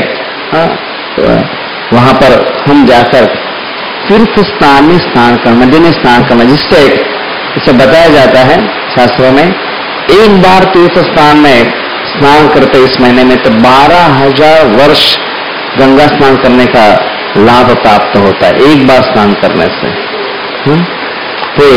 वहां पर हम जाकर तीर्थ स्थान में स्नान करना, नदी में स्नान करना, जिससे इसे बताया जाता है शास्त्रों में एक बार तीर्थ स्थान में स्नान करते इस महीने में तो 12,000 वर्ष गंगा स्नान करने का लाभ प्राप्त होता है एक बार स्नान करने से। तो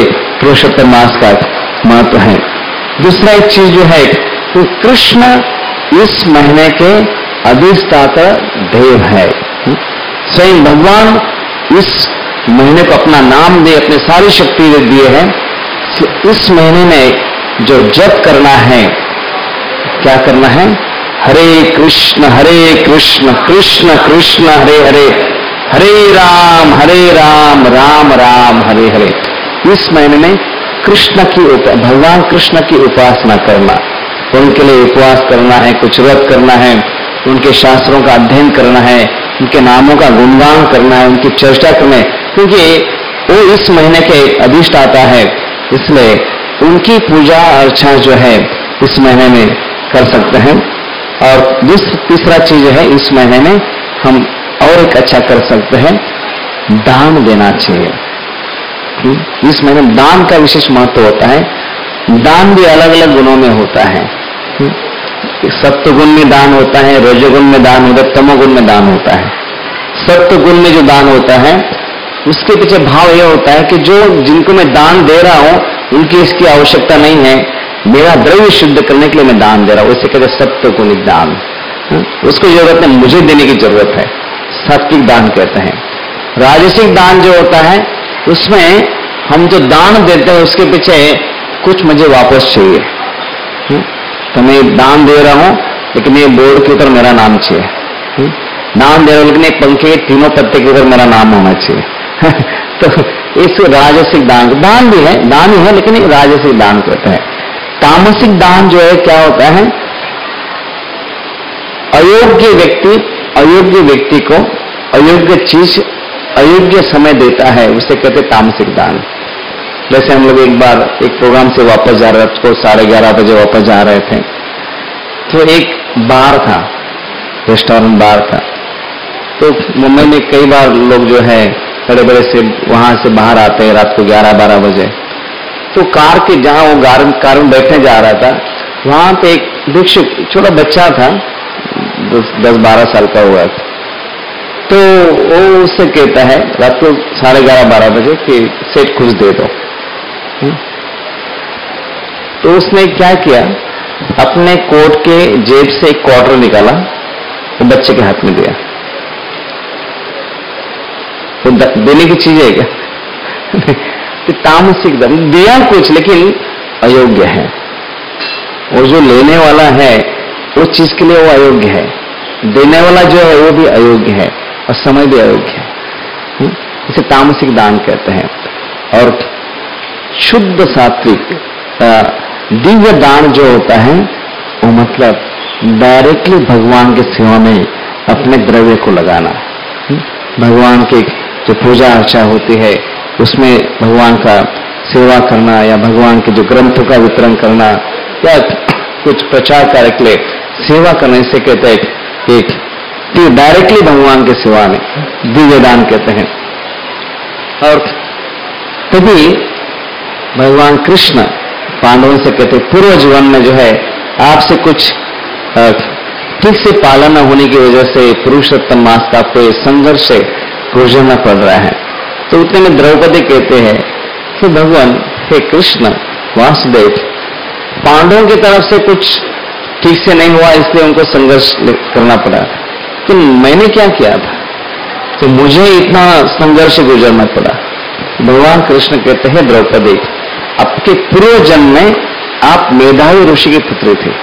पुरुषोत्तम मास का महत्व है। दूसरा एक चीज जो है कि कृष्ण इस महीने के अधिष्ठाता देव है। स्वयं भगवान इस महीने को अपना नाम दे, अपने सारी शक्ति दिए हैं। इस महीने में जो जप करना है, क्या करना है? हरे कृष्ण कृष्ण कृष्ण हरे हरे, हरे राम राम राम हरे हरे। इस महीने में कृष्ण की भगवान कृष्ण की उपासना करना, उनके लिए उपवास करना है, कुछ व्रत करना है, उनके शास्त्रों का अध्ययन करना है, उनके नामों का गुणगान करना है, उनकी चर्चा करना है, क्योंकि वो इस महीने के अधिष्ठाता है। इसलिए उनकी पूजा अर्चना जो है इस महीने में कर सकते हैं। और तीसरा चीज है, इस महीने में हम और एक अच्छा कर सकते हैं, दान देना चाहिए। इस महीने में दान का विशेष महत्व होता है। दान भी अलग अलग गुणों में होता है। सत्व गुण में दान होता है, रजोगुण में दान होता है, तमोगुण में दान होता है। सत्व गुण में जो दान होता है उसके पीछे भाव यह होता है कि जो जिनको मैं दान दे रहा हूं उनकी इसकी आवश्यकता नहीं है, मेरा द्रव्य शुद्ध करने के लिए मैं दान दे रहा हूं, उसे कहते हैं सत्व गुणिक दान। उसको जरूरत नहीं, मुझे देने की जरूरत है, सात्विक दान कहते हैं। राजसिक दान जो होता है उसमें हम जो दान देते हैं उसके पीछे कुछ मुझे वापस चाहिए। तो मैं दान दे रहा हूं लेकिन ये बोर्ड के ऊपर मेरा नाम चाहिए, दान दे रहा हूं लेकिन एक पंखे के तीनों पत्ते के ऊपर मेरा नाम होना चाहिए। तो इस राजसिक दान भी है, दान ही है लेकिन राजसिक दान कहते हैं। तामसिक दान जो है क्या होता है? अयोग्य व्यक्ति को अयोग्य चीज अयोग्य समय देता है, उसे कहते तामसिक दान। जैसे हम लोग एक बार एक प्रोग्राम से वापस जा रहे थे, 11:30 बजे वापस जा रहे थे, तो एक बार था, रेस्टोरेंट बार था। तो मुंबई में कई बार लोग जो है बड़े बड़े से वहां से बाहर आते हैं रात को 11-12 बजे। तो कार के जहां वो कार में बैठने जा रहा था, वहां पे एक भिक्षुक छोटा बच्चा था, 10-12 साल का हुआ था। तो वो उससे कहता है रात को 11:30-12 बजे कि सेठ कुछ दे दो। तो उसने क्या किया, अपने कोट के जेब से एक क्वार्टर निकाला, वो बच्चे के हाथ में दिया। वो देने की चीज है क्या? तो तामसिक दान दिया कुछ लेकिन अयोग्य है। और जो लेने वाला है उस चीज के लिए वो अयोग्य है, देने वाला जो है वो भी अयोग्य है और समय भी अयोग्य है। इसे तामसिक दान कहते हैं। और शुद्ध सात्विक दिव्य दान जो होता है वो मतलब डायरेक्टली भगवान की सेवा में अपने द्रव्य को लगाना। भगवान की जो पूजा अर्चा होती है उसमें भगवान का सेवा करना, या भगवान के जो ग्रंथों का वितरण करना, या कुछ प्रचार कार्य के लिए सेवा करने से कहते हैं एक डायरेक्टली भगवान की सेवा में दिव्य दान कहते हैं। और तभी भगवान कृष्ण पांडवों से कहते पूर्व जीवन में जो है आपसे कुछ ठीक से पालन न होने की वजह से पुरुषोत्तम मास का आपको संघर्ष से गुजरना पड़ रहा है। तो उतने में द्रौपदी कहते हैं कि भगवान हे कृष्ण वासुदेव, पांडवों की तरफ से कुछ ठीक से नहीं हुआ इसलिए उनको संघर्ष करना पड़ा, तो मैंने क्या किया था तो मुझे इतना संघर्ष गुजरना पड़ा। भगवान कृष्ण कहते हैं द्रौपदी, आपके पूर्व जन्म में आप मेधावी ऋषि के पुत्री थे।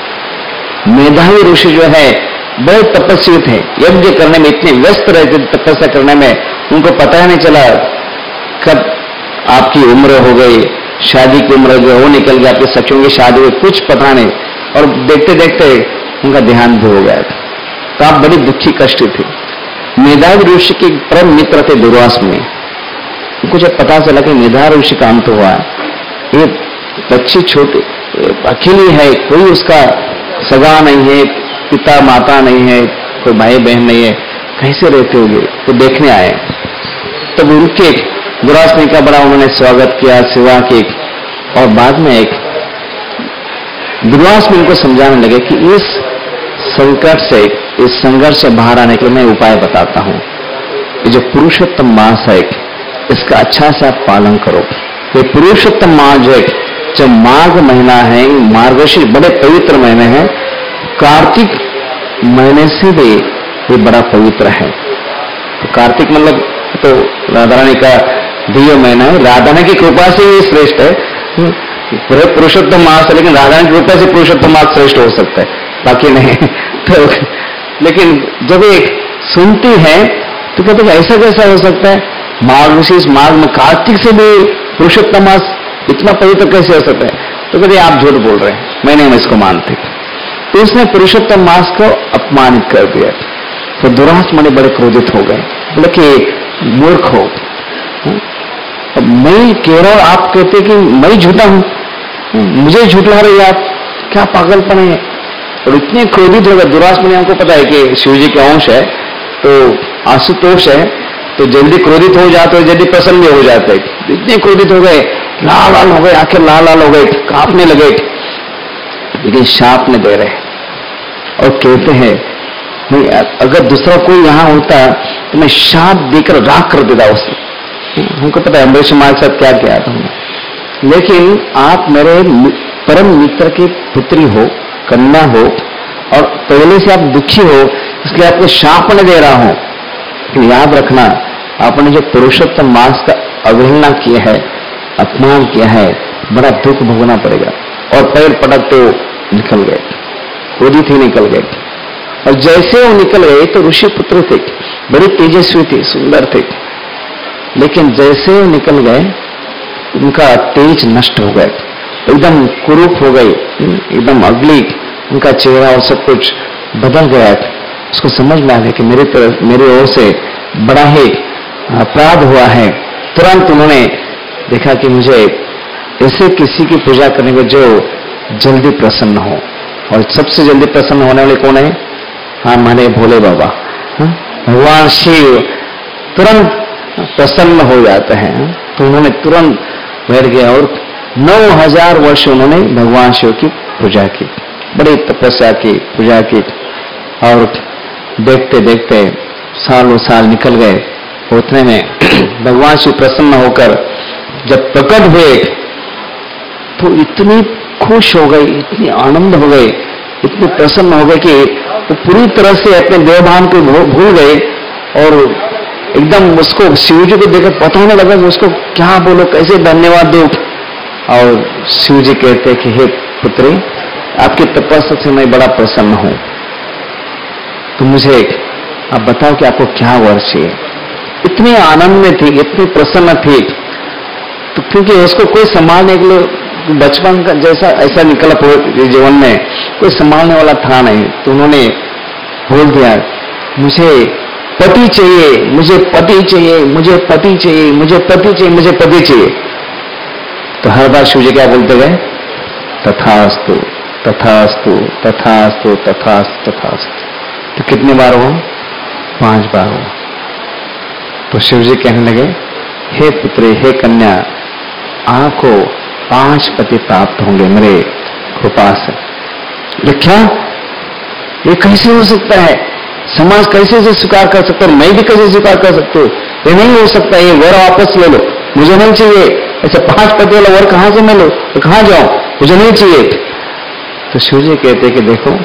मेधावी ऋषि जो है बड़े तपस्वी थे, यज्ञ करने में इतने व्यस्त रहते थे, तपस्या करने में उनको पता ही नहीं चला कब आपकी उम्र हो गई, शादी की उम्र जो वो निकल गई, आपके सखियों की शादी हुई, कुछ पता नहीं, और देखते देखते उनका देहांत भी हो गया था। तो आप बड़ी दुखी कष्टी थी। मेधावी ऋषि के परम मित्र थे दुर्वास में। उनको जब पता चला कि मेधावी ऋषि का अंत हुआ, ये बच्ची छोटी अकेली है, कोई उसका सगा नहीं है, पिता माता नहीं है, कोई भाई बहन नहीं है, कैसे रहते होंगे, तो देखने आए। तब उनके दुर्वास ने का बड़ा उन्होंने स्वागत किया, सेवा की, और बाद में एक दुर्वास में उनको समझाने लगे कि इस संकट से, इस संघर्ष से बाहर आने के लिए मैं उपाय बताता हूं। ये जो पुरुषोत्तम मास है इसका अच्छा सा पालन करो, कि पुरुषोत्तम माह जो माघ महीना है, मार्गशीर्ष बड़े पवित्र महीने हैं, कार्तिक महीने से भी ये बड़ा पवित्र है। तो कार्तिक मतलब तो राधा रानी का दिव्य महीना है, राधा रानी की कृपा से ये श्रेष्ठ है। पूरे पुरुषोत्तम मास, लेकिन राधा रानी की कृपा से पुरुषोत्तम मास श्रेष्ठ हो सकता है, बाकी नहीं। तो लेकिन जब एक सुनती है तो कहते हैं ऐसा कैसा हो सकता है, मार्गशीर्ष माघ में कार्तिक से भी पुरुषोत्तम मास इतना पवित्र कैसे हो सकता है? तो कहते आप झूठ बोल रहे हैं, मैं नहीं इसको मानती। तो उसने पुरुषोत्तम मास को अपमानित कर दिया। तो दुरात्मा ने बड़े क्रोधित हो गए, बोले कि मूर्ख हो, मैं कह रहा हूं, आप कहते कि मैं झूठा हूं, मुझे झूठला रही आप, क्या पागलपन है। और इतने क्रोधित हो गए दुरात्मा ने, हमको पता है कि शिव जी के अंश है, तो आशुतोष है, तो जल्दी क्रोधित हो जाते, जल्दी प्रसन्न भी हो जाते। इतने क्रोधित हो गए, लाल लाल हो गए, आंखें लाल लाल हो गए, कांपने लगे, लेकिन शाप में दे रहे और कहते हैं अगर दूसरा कोई यहां होता तो मैं शाप देकर राख कर देता उसने। हमको पता है अम्बरीश हमारे साथ क्या किया था हमने, लेकिन आप मेरे परम मित्र की पुत्री हो, कन्या हो, और पहले से आप दुखी हो, इसलिए आपको शाप नहीं दे रहा हूं। तो याद रखना, आपने जो पुरुषोत्तम मास का अवहेलना किया है, अपमान किया है, बड़ा दुख भोगना पड़ेगा। और पैर पटकते तो निकल गए, क्रोधित ही निकल गए। और जैसे वो निकल गए तो ऋषि पुत्र थे, बड़े तेजस्वी थे, सुंदर थे, लेकिन जैसे वो निकल गए उनका तेज नष्ट हो गए, एकदम कुरूप हो गए, एकदम अगली, उनका चेहरा और सब कुछ बदल गया। उसको समझ में आ गया कि मेरे ओर से बड़ा ही अपराध हुआ है। तुरंत उन्होंने देखा कि मुझे ऐसे किसी की पूजा करने में जो जल्दी प्रसन्न हो, और सबसे जल्दी प्रसन्न होने वाले कौन है? हाँ, माने भोले बाबा, भगवान शिव तुरंत प्रसन्न हो जाते हैं। तो उन्होंने तुरंत बैठ गया और 9000 वर्ष उन्होंने भगवान शिव की पूजा की, बड़ी तपस्या की, पूजा की। और देखते देखते सालों साल निकल गए। उतने में भगवान शिव प्रसन्न होकर जब प्रकट हुए तो इतनी खुश हो गई, इतनी आनंद हो गए, इतने प्रसन्न हो गए कि वो पूरी तरह से अपने देवभान को भूल गए। और एकदम उसको शिव जी को देखकर पता नहीं लगा कि उसको क्या बोलो, कैसे धन्यवाद दो। और शिव जी कहते कि हे पुत्री, आपकी तपस्या से मैं बड़ा प्रसन्न हूं, तो मुझे आप बताओ कि आपको क्या वर चाहिए। इतने आनंद में थी, इतनी प्रसन्न थी, तो क्योंकि उसको कोई संभालने के लिए, बचपन का जैसा ऐसा निकला पूरे जीवन में, कोई संभालने वाला था नहीं। तो उन्होंने बोल दिया, मुझे पति चाहिए, मुझे पति चाहिए, मुझे पति चाहिए, मुझे पति चाहिए, मुझे पति चाहिए। तो हर बार शिव जी क्या बोलते गए? तथास्तु, तथास्तु, तथास्तु, तथास्तु, तथास्तु। तो कितने बार हुआ? 5 बार हुआ। तो शिव जी कहने लगे, हे पुत्री, हे कन्या, आपको 5 पति प्राप्त होंगे मेरे कृपा से। ये क्या? ये कैसे हो सकता है? समाज कैसे से स्वीकार कर सकता है? मैं भी कैसे स्वीकार कर सकती हूँ? ये नहीं हो सकता, ये वर वापस ले लो, मुझे नहीं चाहिए। ऐसे 5 पति वाला वर कहां से मैं लो, तो कहां जाऊं, मुझे नहीं चाहिए। तो शिव जी कहते कि देखो,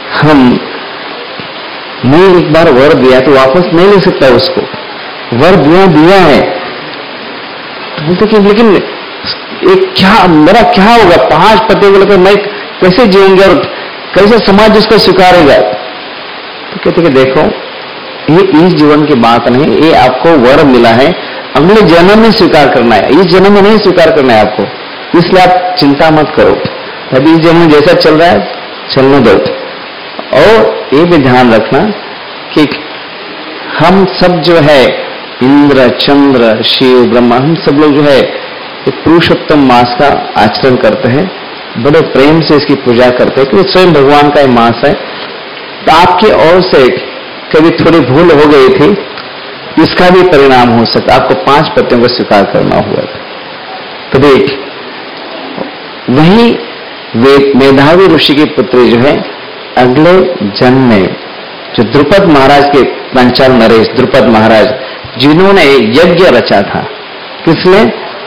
मैं एक बार वर दिया तो वापस नहीं ले सकता उसको, वर दिया है। तो बोलते कि लेकिन एक क्या, मेरा क्या होगा? 5 पति को लेकर मैं कैसे जीऊंगी और कैसे समाज इसको स्वीकारेगा? तो कहते कि देखो, ये इस जीवन की बात नहीं, ये आपको वर मिला है, अगले जन्म में स्वीकार करना है, इस जन्म में नहीं स्वीकार करना है आपको, इसलिए आप चिंता मत करो। अभी इस जन्म में जैसा चल रहा है चलने दो। और ये भी ध्यान रखना कि हम सब जो है, इंद्र, चंद्र, शिव, ब्रह्मा, हम सब लोग जो है पुरुषोत्तम मास का आचरण करते हैं, बड़े प्रेम से इसकी पूजा करते हैं, क्योंकि स्वयं भगवान का ये मास है। तो आपकी ओर से कभी थोड़ी भूल हो गई थी, इसका भी परिणाम हो सकता, आपको 5 पतियों को स्वीकार करना हुआ। तो देख, वही मेधावी ऋषि की पुत्री जो है, अगले जन्म में जो द्रुपद महाराज के पंचाल नरेश द्रुपद महाराज, जिन्होंने यज्ञ रचा था, किसने?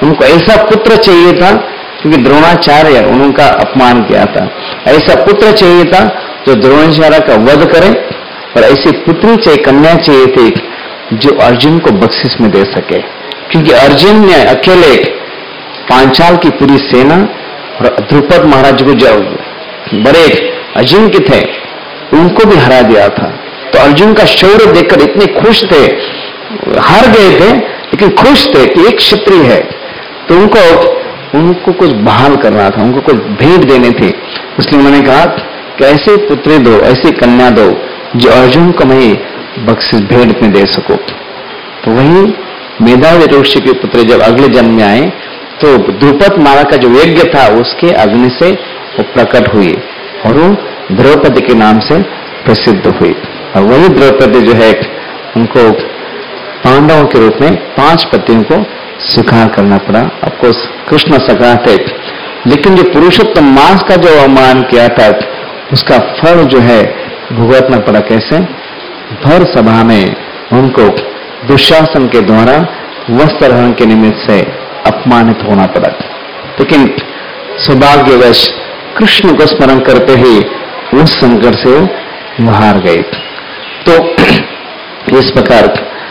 उनको ऐसा पुत्र चाहिए था, क्योंकि द्रोणाचार्य उनका अपमान किया था। ऐसा पुत्र चाहिए था जो द्रोणाचार्य का वध करे, और ऐसी पुत्री चाहिए, कन्या चाहिए थी जो अर्जुन को बख्शिश में दे सके। क्योंकि अर्जुन ने अकेले पांचाल की पूरी सेना और द्रुपद महाराज को जो बड़े अजिंक्य थे उनको भी हरा दिया था। तो अर्जुन का शौर्य देखकर इतने खुश थे, हार गए थे लेकिन खुश थे कि एक क्षत्रिय है। तो उनको कुछ बहाल करना था, उनको कुछ भेंट देने थे। इसलिए उन्होंने कहा कि ऐसे पुत्री दो, ऐसी कन्या दो जो अर्जुन को मैं बख्शिश भेंट में दे सको। तो वही मेधावी ऋषि के पुत्र जब अगले जन्म में आए तो द्रुपद महाराज का जो यज्ञ था उसके अग्नि से वो प्रकट हुई और वो द्रौपदी के नाम से प्रसिद्ध हुई। और वही द्रौपदी जो है उनको पांडवों के रूप में 5 पतियों को स्वीकार करना पड़ा। आपको कृष्ण सखा थे, लेकिन जो पुरुषोत्तम मास का जो अवमान किया था उसका फल जो है भुगतना पड़ा। कैसे? भर सभा में उनको दुशासन के द्वारा वस्त्रहरण के निमित्त से अपमानित होना पड़ा। लेकिन सौभाग्यवश कृष्ण को स्मरण करते ही उस संकट से बाहर गए। तो इस प्रकार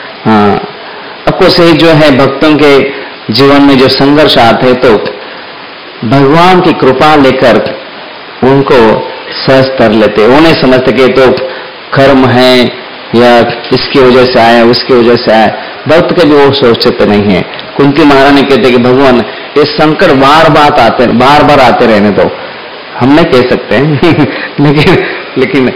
आपको से जो है भक्तों के जीवन में जो संघर्ष आते तो भगवान की कृपा लेकर उनको सहज कर लेते। वो नहीं समझते कि तो कर्म है या इसकी वजह से आया उसकी वजह से आया। भक्त के भी वो सोचते नहीं है। कुंती महारानी कहते कि भगवान ये संकट बार बार आते रहने दो। हम नहीं कह सकते हैं लेकिन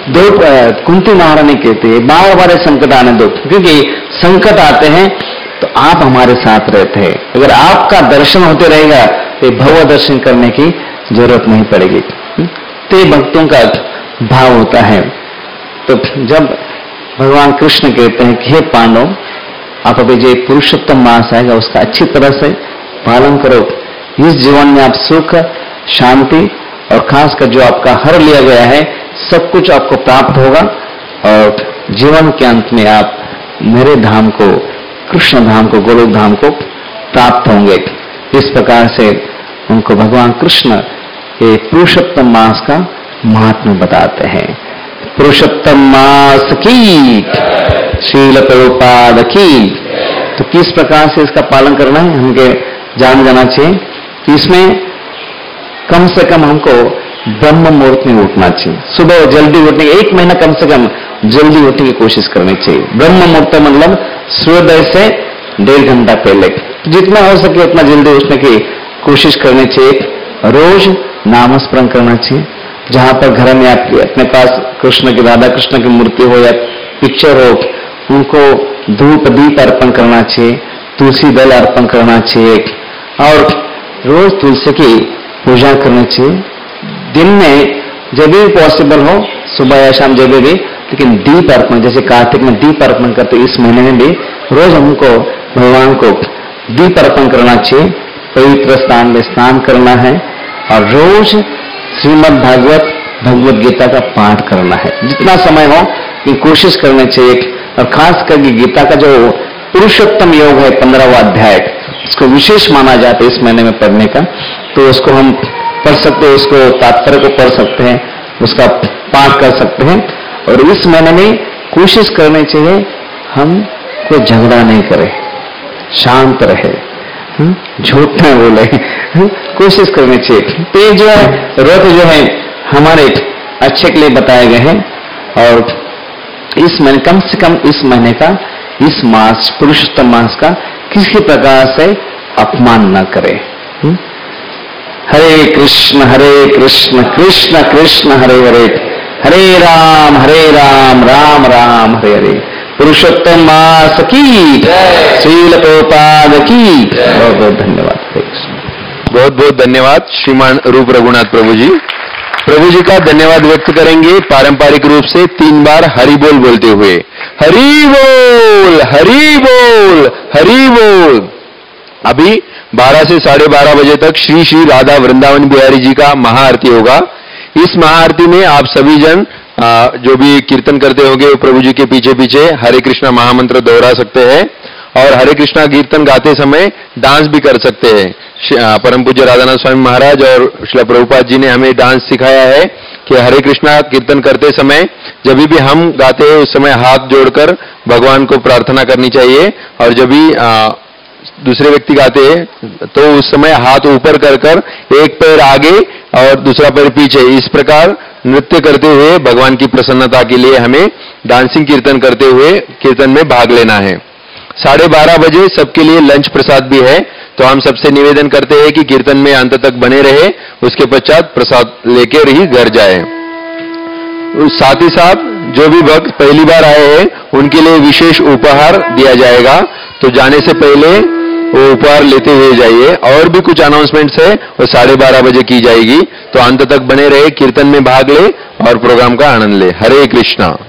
कुंती महारानी कहते हैं बार बार संकट आने दो, क्योंकि संकट आते हैं तो आप हमारे साथ रहते हैं। अगर आपका दर्शन होते रहेगा तो भव दर्शन करने की जरूरत नहीं पड़ेगी। तो भक्तों का भाव होता है। तो जब भगवान कृष्ण कहते हैं कि हे पांडव, आप अभी जो पुरुषोत्तम मास आएगा उसका अच्छी तरह से पालन करो। इस जीवन में आप सुख, शांति और खासकर जो आपका हर लिया गया है सब कुछ आपको प्राप्त होगा, और जीवन के अंत में आप मेरे धाम को, कृष्ण धाम को, गोलोक धाम को प्राप्त होंगे। इस प्रकार से उनको भगवान कृष्ण ये पुरुषोत्तम मास का महात्म्य बताते हैं। पुरुषोत्तम मास की, श्रील प्रभुपाद की। तो किस प्रकार से इसका पालन करना है हमके जान जाना चाहिए कि इसमें कम से कम हमको ब्रह्म मुहूर्त में उठना चाहिए। सुबह जल्दी उठने, 1 महीना कम से कम जल्दी उठने की कोशिश करनी चाहिए। ब्रह्म मुहूर्त मतलब सूर्योदय से 1.5 घंटा पहले, जितना हो सके उतना जल्दी उठने की कोशिश करनी चाहिए। रोज नामस्मरण करना चाहिए। जहां पर घर में आपके अपने पास कृष्ण की, राधा कृष्ण की मूर्ति हो या पिक्चर हो, उनको धूप दीप अर्पण करना चाहिए, तुलसी दल अर्पण करना चाहिए, और रोज तुलसी की पूजा करनी चाहिए। दिन में जब भी पॉसिबल हो, सुबह या शाम जब भी, लेकिन दीप अर्पण, जैसे कार्तिक में दीप अर्पण करते, इस महीने में भी रोज हमको भगवान को दीप अर्पण करना चाहिए। पवित्र स्थान में स्नान करना है और रोज श्रीमद् भागवत, भगवत गीता का पाठ करना है। जितना समय हो कि कोशिश करनी चाहिए। और खास करके गीता का जो पुरुषोत्तम योग है 15वां अध्याय, उसको विशेष माना जाता है इस महीने में पढ़ने का। तो उसको हम पढ़ सकते हैं, उसको तात्पर्य को पढ़ सकते हैं, उसका पाठ कर सकते हैं। और इस महीने में कोशिश करनी चाहिए हम कोई झगड़ा नहीं करें, शांत रहे, झूठ न बोले, कोशिश करनी चाहिए। तो ये जो है व्रत जो है हमारे अच्छे के लिए बताए गए हैं। और इस महीने कम से कम इस महीने का, इस मास, पुरुषोत्तम मास का किसी प्रकार से अपमान न करें। हरे कृष्ण कृष्ण कृष्ण हरे हरे, हरे राम राम राम हरे हरे। पुरुषोत्तम मास की, श्रील प्रभुपाद की। बहुत बहुत धन्यवाद। हरे कृष्ण। बहुत बहुत धन्यवाद श्रीमान रूप रघुनाथ प्रभु जी। प्रभु जी का धन्यवाद व्यक्त करेंगे पारंपरिक रूप से 3 बार हरि बोल बोलते हुए। हरि बोल, हरि बोल, हरि बोल। अभी 12 से 12:30 बजे तक श्री श्री राधा वृंदावन बिहारी जी का महाआरती होगा। इस महाआरती में आप सभी जन जो भी कीर्तन करते होंगे वो प्रभु जी के पीछे पीछे हरे कृष्ण महामंत्र दोहरा सकते हैं। और हरे कृष्णा कीर्तन गाते समय डांस भी कर सकते हैं। परम पूज्य राधानाथ स्वामी महाराज और श्रील प्रभुपाद जी ने हमें डांस सिखाया है कि हरे कृष्णा कीर्तन करते समय जब भी हम गाते हैं उस समय हाथ जोड़कर भगवान को प्रार्थना करनी चाहिए, और जब भी दूसरे व्यक्ति गाते हैं तो उस समय हाथ ऊपर कर कर एक पैर आगे और दूसरा पैर पीछे, इस प्रकार नृत्य करते हुए भगवान की प्रसन्नता के लिए हमें डांसिंग कीर्तन करते हुए कीर्तन में भाग लेना है। 12:30 बजे सबके लिए लंच प्रसाद भी है, तो हम सबसे निवेदन करते हैं कि कीर्तन में अंत तक बने रहे, उसके पश्चात प्रसाद लेकर ही घर जाए। साथ ही साथ जो भी भक्त पहली बार आए हैं उनके लिए विशेष उपहार दिया जाएगा, तो जाने से पहले वो उपहार लेते हुए जाइए। और भी कुछ अनाउंसमेंट्स है वो 12:30 बजे की जाएगी, तो अंत तक बने रहे, कीर्तन में भाग ले और प्रोग्राम का आनंद ले। हरे कृष्णा।